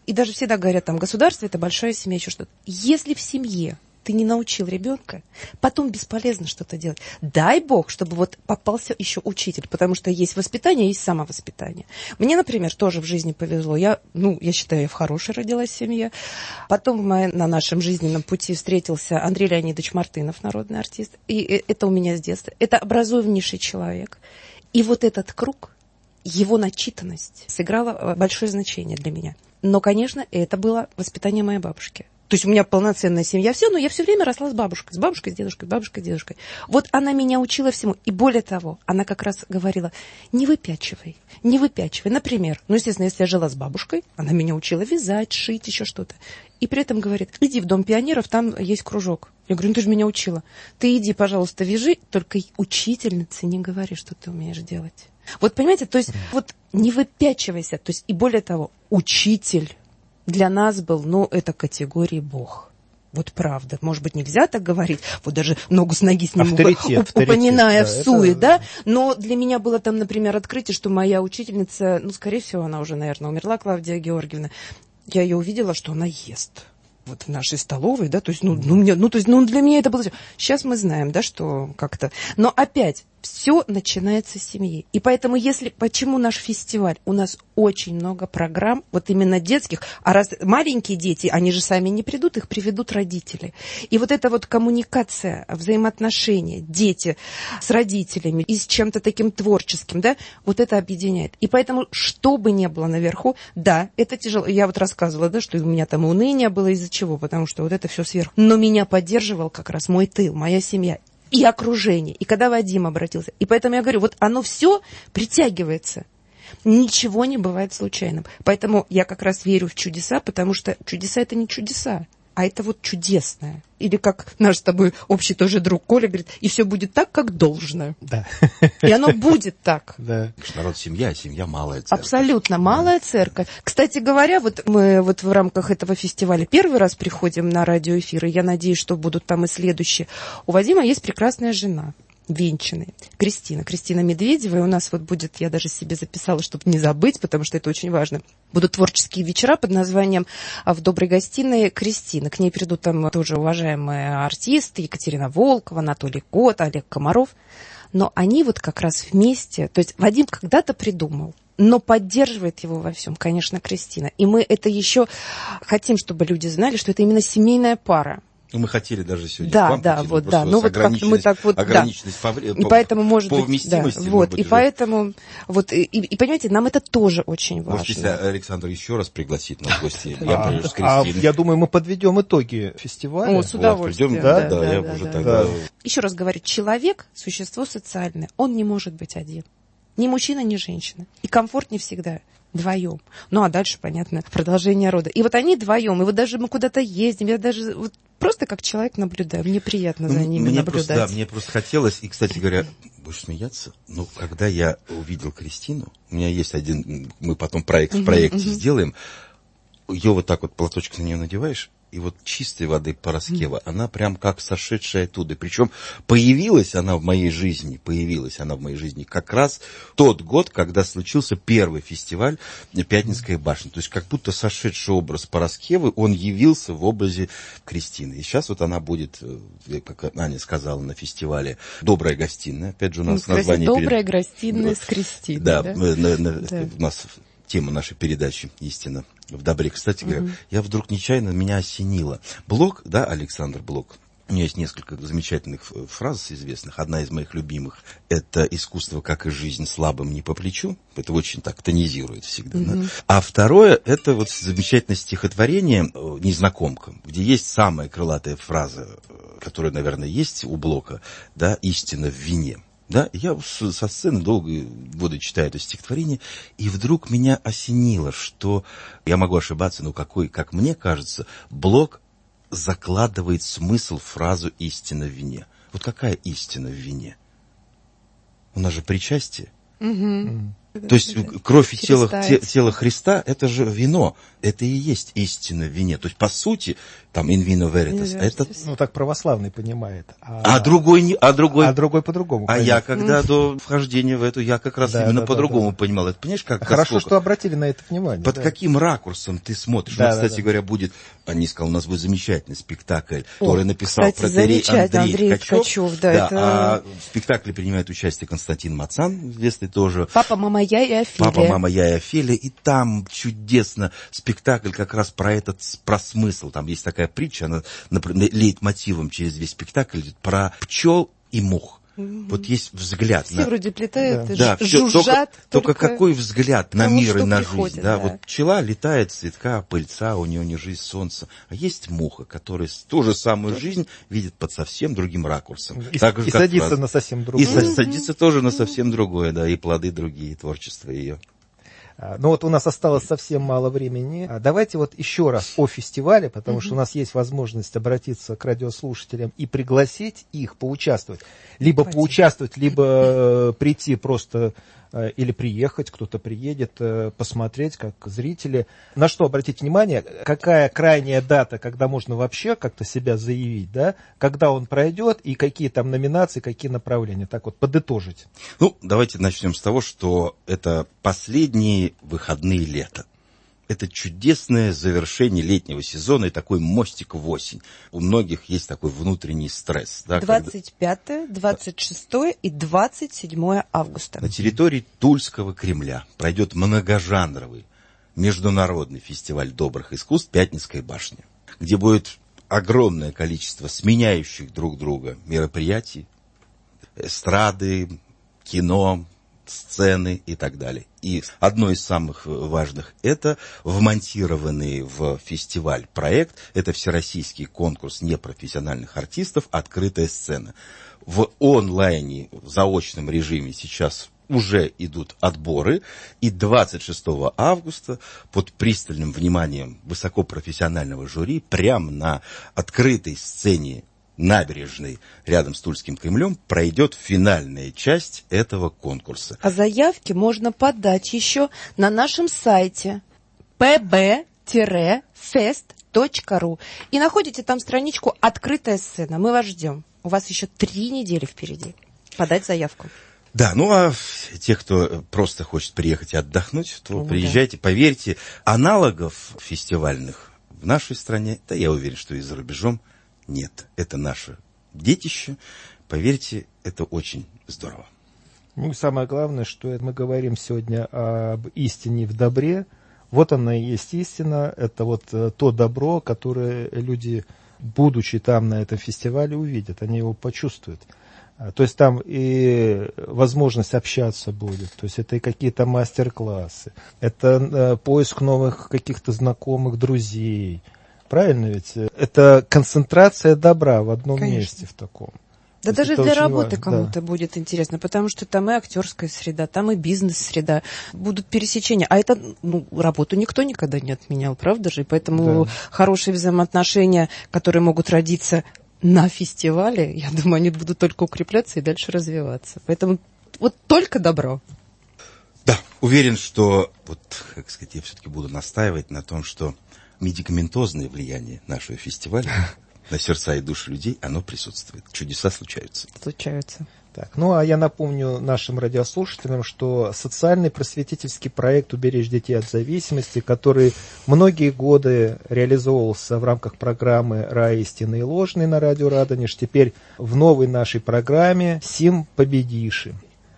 и даже всегда говорят, там, государство – это большая семья, еще что-то. Если в семье ты не научил ребенка, потом бесполезно что-то делать. Дай бог, чтобы вот попался еще учитель, потому что есть воспитание, есть самовоспитание. Мне, например, тоже в жизни повезло. Я, ну, я считаю, я в хорошей родилась семье. Потом на нашем жизненном пути встретился Андрей Леонидович Мартынов, народный артист. И это у меня с детства. Это образованнейший человек. И вот этот круг, его начитанность сыграла большое значение для меня. Но, конечно, это было воспитание моей бабушки. То есть у меня полноценная семья, все, но я все время росла с бабушкой, с бабушкой, с дедушкой, с бабушкой, с дедушкой. Вот она меня учила всему. И более того, она как раз говорила, не выпячивай, не выпячивай. Например, ну, естественно, если я жила с бабушкой, она меня учила вязать, шить, еще что-то. И при этом говорит, иди в Дом пионеров, там есть кружок. Я говорю, ну ты же меня учила. Ты иди, пожалуйста, вяжи, только учительнице не говори, что ты умеешь делать. Вот понимаете, то есть вот не выпячивайся. То есть и более того, учитель для нас был, ну, это категории Бог. Вот правда. Может быть, нельзя так говорить. Вот даже ногу с ноги с ним авторитет, уп- упоминая авторитет, да, в суе, это... да. Но для меня было там, например, открытие, что моя учительница, ну, скорее всего, она уже, наверное, умерла, Клавдия Георгиевна. Я ее увидела, что она ест. Вот в нашей столовой, да, то есть, ну, ну, мне, ну, то есть, ну, для меня это было... Сейчас мы знаем, да, что как-то... Но опять, все начинается с семьи. И поэтому, если... Почему наш фестиваль? У нас очень много программ, вот именно детских. А раз маленькие дети, они же сами не придут, их приведут родители. И вот эта вот коммуникация, взаимоотношения, дети с родителями и с чем-то таким творческим, да, вот это объединяет. И поэтому, что бы ни было наверху, да, это тяжело. Я вот рассказывала, да, что у меня там уныние было, из-за чего? Потому что вот это все сверху. Но меня поддерживал как раз мой тыл, моя семья. И окружение, и когда Вадим обратился. И поэтому я говорю, вот оно все притягивается. Ничего не бывает случайным. Поэтому я как раз верю в чудеса, потому что чудеса – это не чудеса, а это вот чудесное. Или как наш с тобой общий тоже друг Коля говорит, и все будет так, как должно. Да. И оно будет так. Да. Народ семья, а семья малая церковь. Абсолютно, малая церковь. Кстати говоря, вот мы вот в рамках этого фестиваля первый раз приходим на радиоэфиры, я надеюсь, что будут там и следующие. У Вадима есть прекрасная жена. Венчанные. Кристина. Кристина Медведева. И у нас вот будет, я даже себе записала, чтобы не забыть, потому что это очень важно. Будут творческие вечера под названием «В доброй гостиной Кристина». К ней придут там тоже уважаемые артисты Екатерина Волкова, Анатолий Кот, Олег Комаров. Но они вот как раз вместе, то есть Вадим когда-то придумал, но поддерживает его во всем, конечно, Кристина. И мы это еще хотим, чтобы люди знали, что это именно семейная пара. Ну, мы хотели даже сегодня да, к вам да, прийти, вот, да, ну вот как мы так вот, ограниченность да. по, и по, поэтому, может по быть, вместимости, да, вот, быть, и уже... поэтому, вот, и, и, понимаете, нам это тоже очень важно. Может, если Александр еще раз пригласит нас в гости, я а, приеду с а Кристиной. я думаю, мы подведем итоги фестиваля. О, с удовольствием. Вот, да, да, да, да, я да, уже да, тогда... Да. Еще раз говорю, человек – существо социальное, он не может быть один. Ни мужчина, ни женщина. И комфорт не всегда вдвоем. Ну, а дальше, понятно, продолжение рода. И вот они вдвоем, и вот даже мы куда-то ездим, я даже вот просто как человек наблюдаю, мне приятно за ними мне наблюдать. Просто, да, мне просто хотелось, и, кстати говоря, будешь смеяться, но когда я увидел Кристину, у меня есть один, мы потом проект в проекте uh-huh, uh-huh. сделаем, ее вот так вот платочек на нее надеваешь, и вот чистой воды Параскева, mm. она прям как сошедшая оттуда. Причем появилась она в моей жизни, появилась она в моей жизни как раз тот год, когда случился первый фестиваль «Пятницкая башня». То есть как будто сошедший образ Параскевы, он явился в образе Кристины. И сейчас вот она будет, как Аня сказала, на фестивале «Добрая гостиная». Опять же у нас ну, название... «Добрая перед... гостиная» с Кристиной. Да, да? На, на, да. у нас... тема нашей передачи «Истина в добре». Кстати говоря, uh-huh. я вдруг нечаянно меня осенило. Блок, да, Александр Блок, у него есть несколько замечательных фраз известных. Одна из моих любимых – это «искусство, как и жизнь, слабым не по плечу». Это очень так тонизирует всегда. Uh-huh. Да? А второе – это вот замечательное стихотворение «Незнакомка», где есть самая крылатая фраза, которая, наверное, есть у Блока, да, «истина в вине». Да, я со сцены долгие годы читаю это стихотворение, и вдруг меня осенило, что, я могу ошибаться, но какой, как мне кажется, Блок закладывает смысл в фразу «истина в вине». Вот какая истина в вине? У нас же причастие. Угу. То есть кровь и тело, те, тело Христа – это же вино. Это и есть истина в вине. То есть, по сути, там in vino veritas. Это... Ну, так православный понимает. А, а другой не, а другой, а другой по-другому. А я, когда до вхождения в эту, я как раз да, именно да, по-другому да, да. понимал. Это, понимаешь, как Хорошо, насколько? Что обратили на это внимание. Под да. каким ракурсом ты смотришь? Да, ну, кстати да, да. говоря, будет, они сказали, у нас будет замечательный спектакль, О, который написал протоиерей Андрей, Андрей Ткачев. Ткачев да, да, это... А в спектакле принимает участие Константин Мацан, известный тоже. Папа, мама, я и Офелия. Папа, мама, я и Офелия. И там чудесно спектакль как раз про этот, про смысл. Там есть такая притча, она лейтмотивом через весь спектакль идет, про пчел и мух. Mm-hmm. Вот есть взгляд. Все на... вроде плетают, да. ж... жужжат. Только, только... только какой взгляд на мир и на приходит, жизнь. Да? Да. Вот пчела летает, цветка, пыльца, у нее не жизнь, солнце. А есть муха, которая ту же самую жизнь видит под совсем другим ракурсом. И, так же, и садится раз. на совсем другое. И mm-hmm. садится тоже на совсем другое, да, и плоды другие, творчество ее. Ну вот у нас осталось совсем мало времени. Давайте вот еще раз о фестивале, потому mm-hmm. что у нас есть возможность обратиться к радиослушателям и пригласить их поучаствовать. Либо Пойти. поучаствовать, либо прийти просто или приехать, кто-то приедет, посмотреть, как зрители. На что обратить внимание, какая крайняя дата, когда можно вообще как-то себя заявить, да? Когда он пройдет и какие там номинации, какие направления. Так вот, подытожить. Ну, давайте начнем с того, что это последние выходные лета. Это чудесное завершение летнего сезона и такой мостик в осень. У многих есть такой внутренний стресс. Да, двадцать пятое, двадцать шестое и двадцать седьмое августа. На территории Тульского Кремля пройдет многожанровый международный фестиваль добрых искусств «Пятницкая башня», где будет огромное количество сменяющих друг друга мероприятий, эстрады, кино, сцены и так далее. И одно из самых важных – это вмонтированный в фестиваль проект. Это всероссийский конкурс непрофессиональных артистов «Открытая сцена». В онлайне, в заочном режиме сейчас уже идут отборы. И двадцать шестого августа под пристальным вниманием высокопрофессионального жюри прямо на открытой сцене набережной рядом с Тульским Кремлем пройдет финальная часть этого конкурса. А заявки можно подать еще на нашем сайте пэ бэ фест точка ру и находите там страничку «Открытая сцена». Мы вас ждем. У вас еще три недели впереди. Подать заявку. Да, ну а те, кто просто хочет приехать и отдохнуть, то О, приезжайте, да. Поверьте, аналогов фестивальных в нашей стране, да я уверен, что и за рубежом, нет, это наше детище. Поверьте, это очень здорово. Ну и самое главное, что мы говорим сегодня об истине в добре. Вот она и есть истина. Это вот то добро, которое люди, будучи там на этом фестивале, увидят. Они его почувствуют. То есть там и возможность общаться будет, то есть это и какие-то мастер-классы, это поиск новых каких-то знакомых, друзей. Правильно ведь? Это концентрация добра в одном Конечно. месте в таком. Да даже для работы важно. Кому-то да. будет интересно, потому что там и актерская среда, там и бизнес-среда, будут пересечения. А это, ну, работу никто никогда не отменял, правда же? И поэтому да. хорошие взаимоотношения, которые могут родиться на фестивале, я думаю, они будут только укрепляться и дальше развиваться. Поэтому вот только добро. Да, уверен, что, вот, как сказать, я все-таки буду настаивать на том, что медикаментозное влияние нашего фестиваля на сердца и души людей, оно присутствует. Чудеса случаются. Случаются. Так, ну а я напомню нашим радиослушателям, что социальный просветительский проект «Уберечь детей от зависимости», который многие годы реализовывался в рамках программы «Рай истинный и ложный» на радио Радонеж, теперь в новой нашей программе «Сим победиши».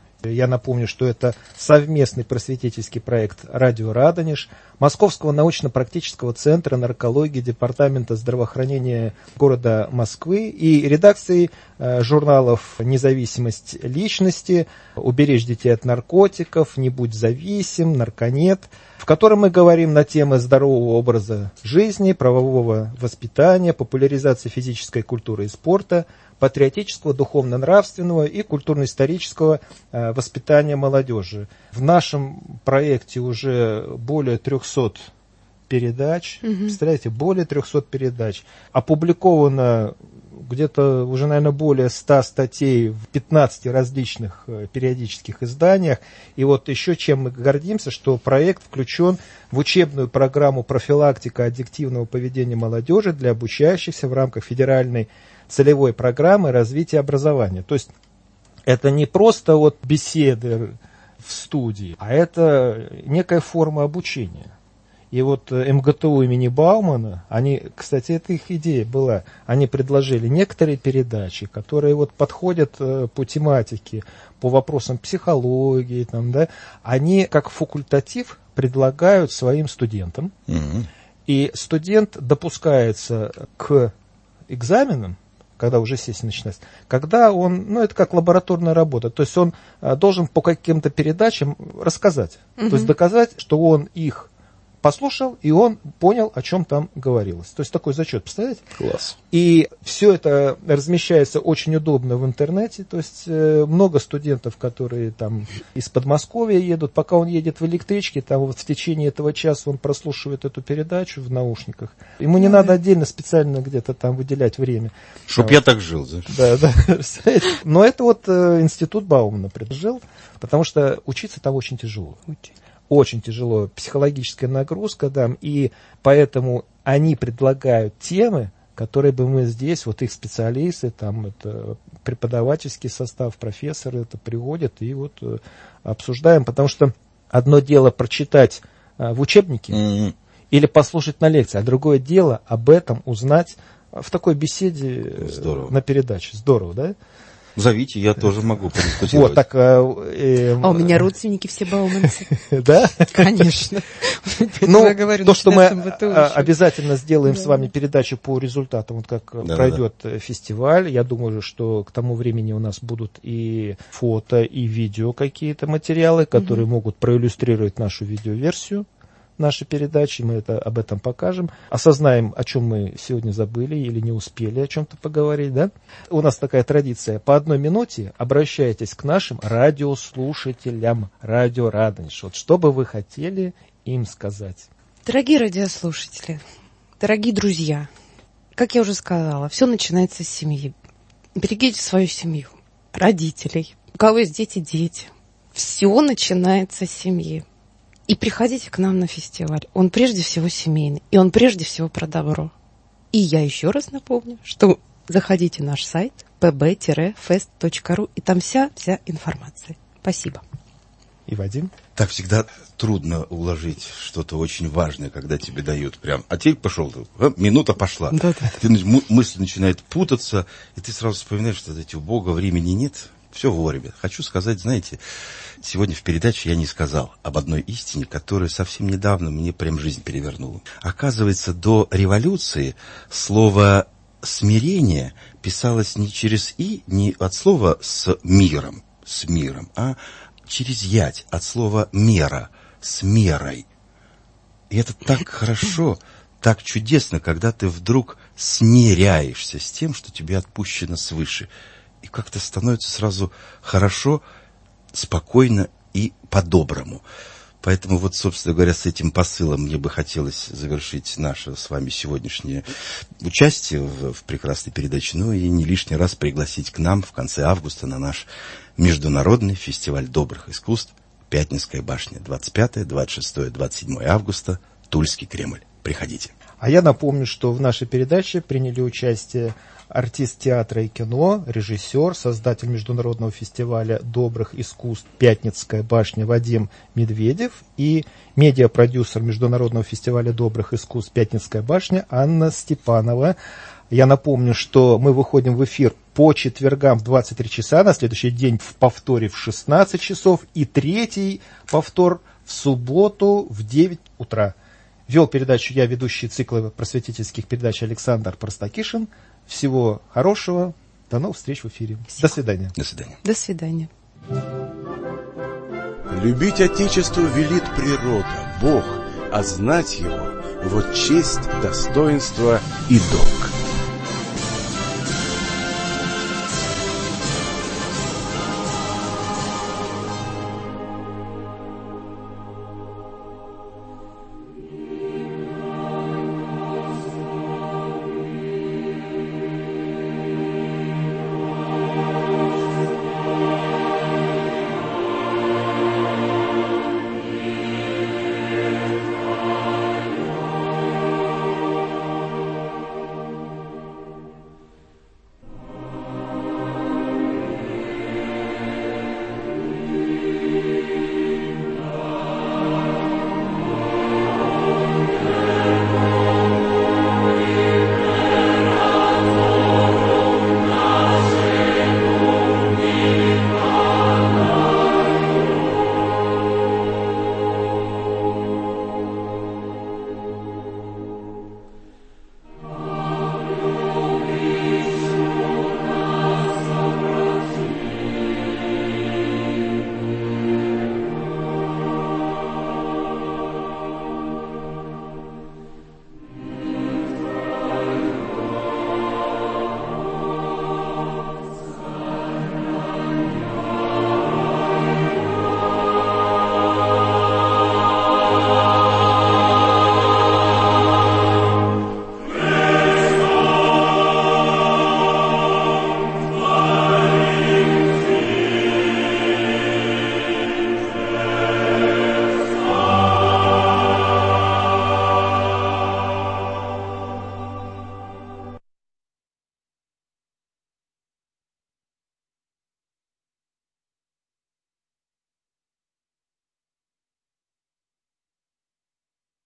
Я напомню, что это совместный просветительский проект «Радио Радонеж», Московского научно-практического центра наркологии Департамента здравоохранения города Москвы и редакции э, журналов «Независимость личности», «Уберечь детей от наркотиков», «Не будь зависим», «Нарконет», в котором мы говорим на темы здорового образа жизни, правового воспитания, популяризации физической культуры и спорта, патриотического, духовно-нравственного и культурно-исторического э, воспитания молодежи. В нашем проекте уже более трехсот передач, mm-hmm. представляете, более трехсот передач. Опубликовано где-то уже, наверное, более ста статей в пятнадцати различных периодических изданиях. И вот еще чем мы гордимся, что проект включен в учебную программу «Профилактика аддиктивного поведения молодежи» для обучающихся в рамках федеральной целевой программы развития образования. То есть это не просто вот беседы в студии, а это некая форма обучения. И вот эм гэ тэ у имени Баумана, они, кстати, это их идея была, они предложили некоторые передачи, которые вот подходят по тематике, по вопросам психологии, там, да, они как факультатив предлагают своим студентам, mm-hmm. и студент допускается к экзаменам, когда уже сессия начинается, когда он, ну, это как лабораторная работа, то есть он должен по каким-то передачам рассказать, mm-hmm. то есть доказать, что он их послушал, и он понял, о чем там говорилось. То есть такой зачет, представляете? Класс. И все это размещается очень удобно в интернете. То есть э, много студентов, которые там из Подмосковья едут, пока он едет в электричке, там вот в течение этого часа он прослушивает эту передачу в наушниках. Ему не mm-hmm. надо отдельно специально где-то там выделять время. Чтоб там, я так жил, знаешь. Да, да. Но это вот э, институт Баумана предложил, потому что учиться там очень тяжело. Очень тяжело, психологическая нагрузка, да, и поэтому они предлагают темы, которые бы мы здесь, вот их специалисты, там, это преподавательский состав, профессоры это приводят и вот э, обсуждаем, потому что одно дело прочитать э, в учебнике mm-hmm. или послушать на лекции, а другое дело об этом узнать в такой беседе Здорово. На передаче. Здорово, да? Зовите, я тоже могу подискутировать. Вот, так, э, а у меня родственники все бауманцы. Да? Конечно. Ну, то, что мы обязательно сделаем с вами передачу по результатам, вот как пройдет фестиваль. Я думаю, что к тому времени у нас будут и фото, и видео какие-то материалы, которые могут проиллюстрировать нашу видеоверсию нашей передачи, мы это, об этом покажем. Осознаем, о чем мы сегодня забыли или не успели о чем-то поговорить. Да? У нас такая традиция. По одной минуте обращайтесь к нашим радиослушателям Радио Радонеж. Вот что бы вы хотели им сказать? Дорогие радиослушатели, дорогие друзья, как я уже сказала, все начинается с семьи. Берегите свою семью, родителей. У кого есть дети, дети. Все начинается с семьи. И приходите к нам на фестиваль. Он прежде всего семейный. И он прежде всего про добро. И я еще раз напомню, что заходите на наш сайт пэ бэ фест точка ру, и там вся-вся информация. Спасибо. И Вадим? Так всегда трудно уложить что-то очень важное, когда тебе дают прям. А теперь пошел, минута пошла. Да-да. Ты, мысль начинает путаться, и ты сразу вспоминаешь, что у Бога времени нет. Все вовремя. Хочу сказать, знаете, сегодня в передаче я не сказал об одной истине, которая совсем недавно мне прям жизнь перевернула. Оказывается, до революции слово «смирение» писалось не через «и», не от слова «с миром», «с миром», а через «ять», от слова «мера», «с мерой». И это так хорошо, так чудесно, когда ты вдруг смиряешься с тем, что тебе отпущено свыше. И как-то становится сразу хорошо, спокойно и по-доброму. Поэтому вот, собственно говоря, с этим посылом мне бы хотелось завершить наше с вами сегодняшнее участие в, в прекрасной передаче. Ну и не лишний раз пригласить к нам в конце августа на наш международный фестиваль добрых искусств «Пятницкая башня». двадцать пятое, двадцать шестое, двадцать седьмое августа, Тульский Кремль. Приходите. А я напомню, что в нашей передаче приняли участие артист театра и кино, режиссер, создатель международного фестиваля добрых искусств «Пятницкая башня» Вадим Медведев и медиапродюсер международного фестиваля добрых искусств «Пятницкая башня» Анна Степанова. Я напомню, что мы выходим в эфир по четвергам в двадцать три часа, на следующий день в повторе в шестнадцать часов и третий повтор в субботу в девять утра. Вел передачу я, ведущий цикла просветительских передач Александр Простакишин. Всего хорошего. До новых встреч в эфире. Спасибо. До свидания. До свидания. До свидания. Любить Отечество велит природа, Бог, а знать Его – вот честь, достоинство и долг.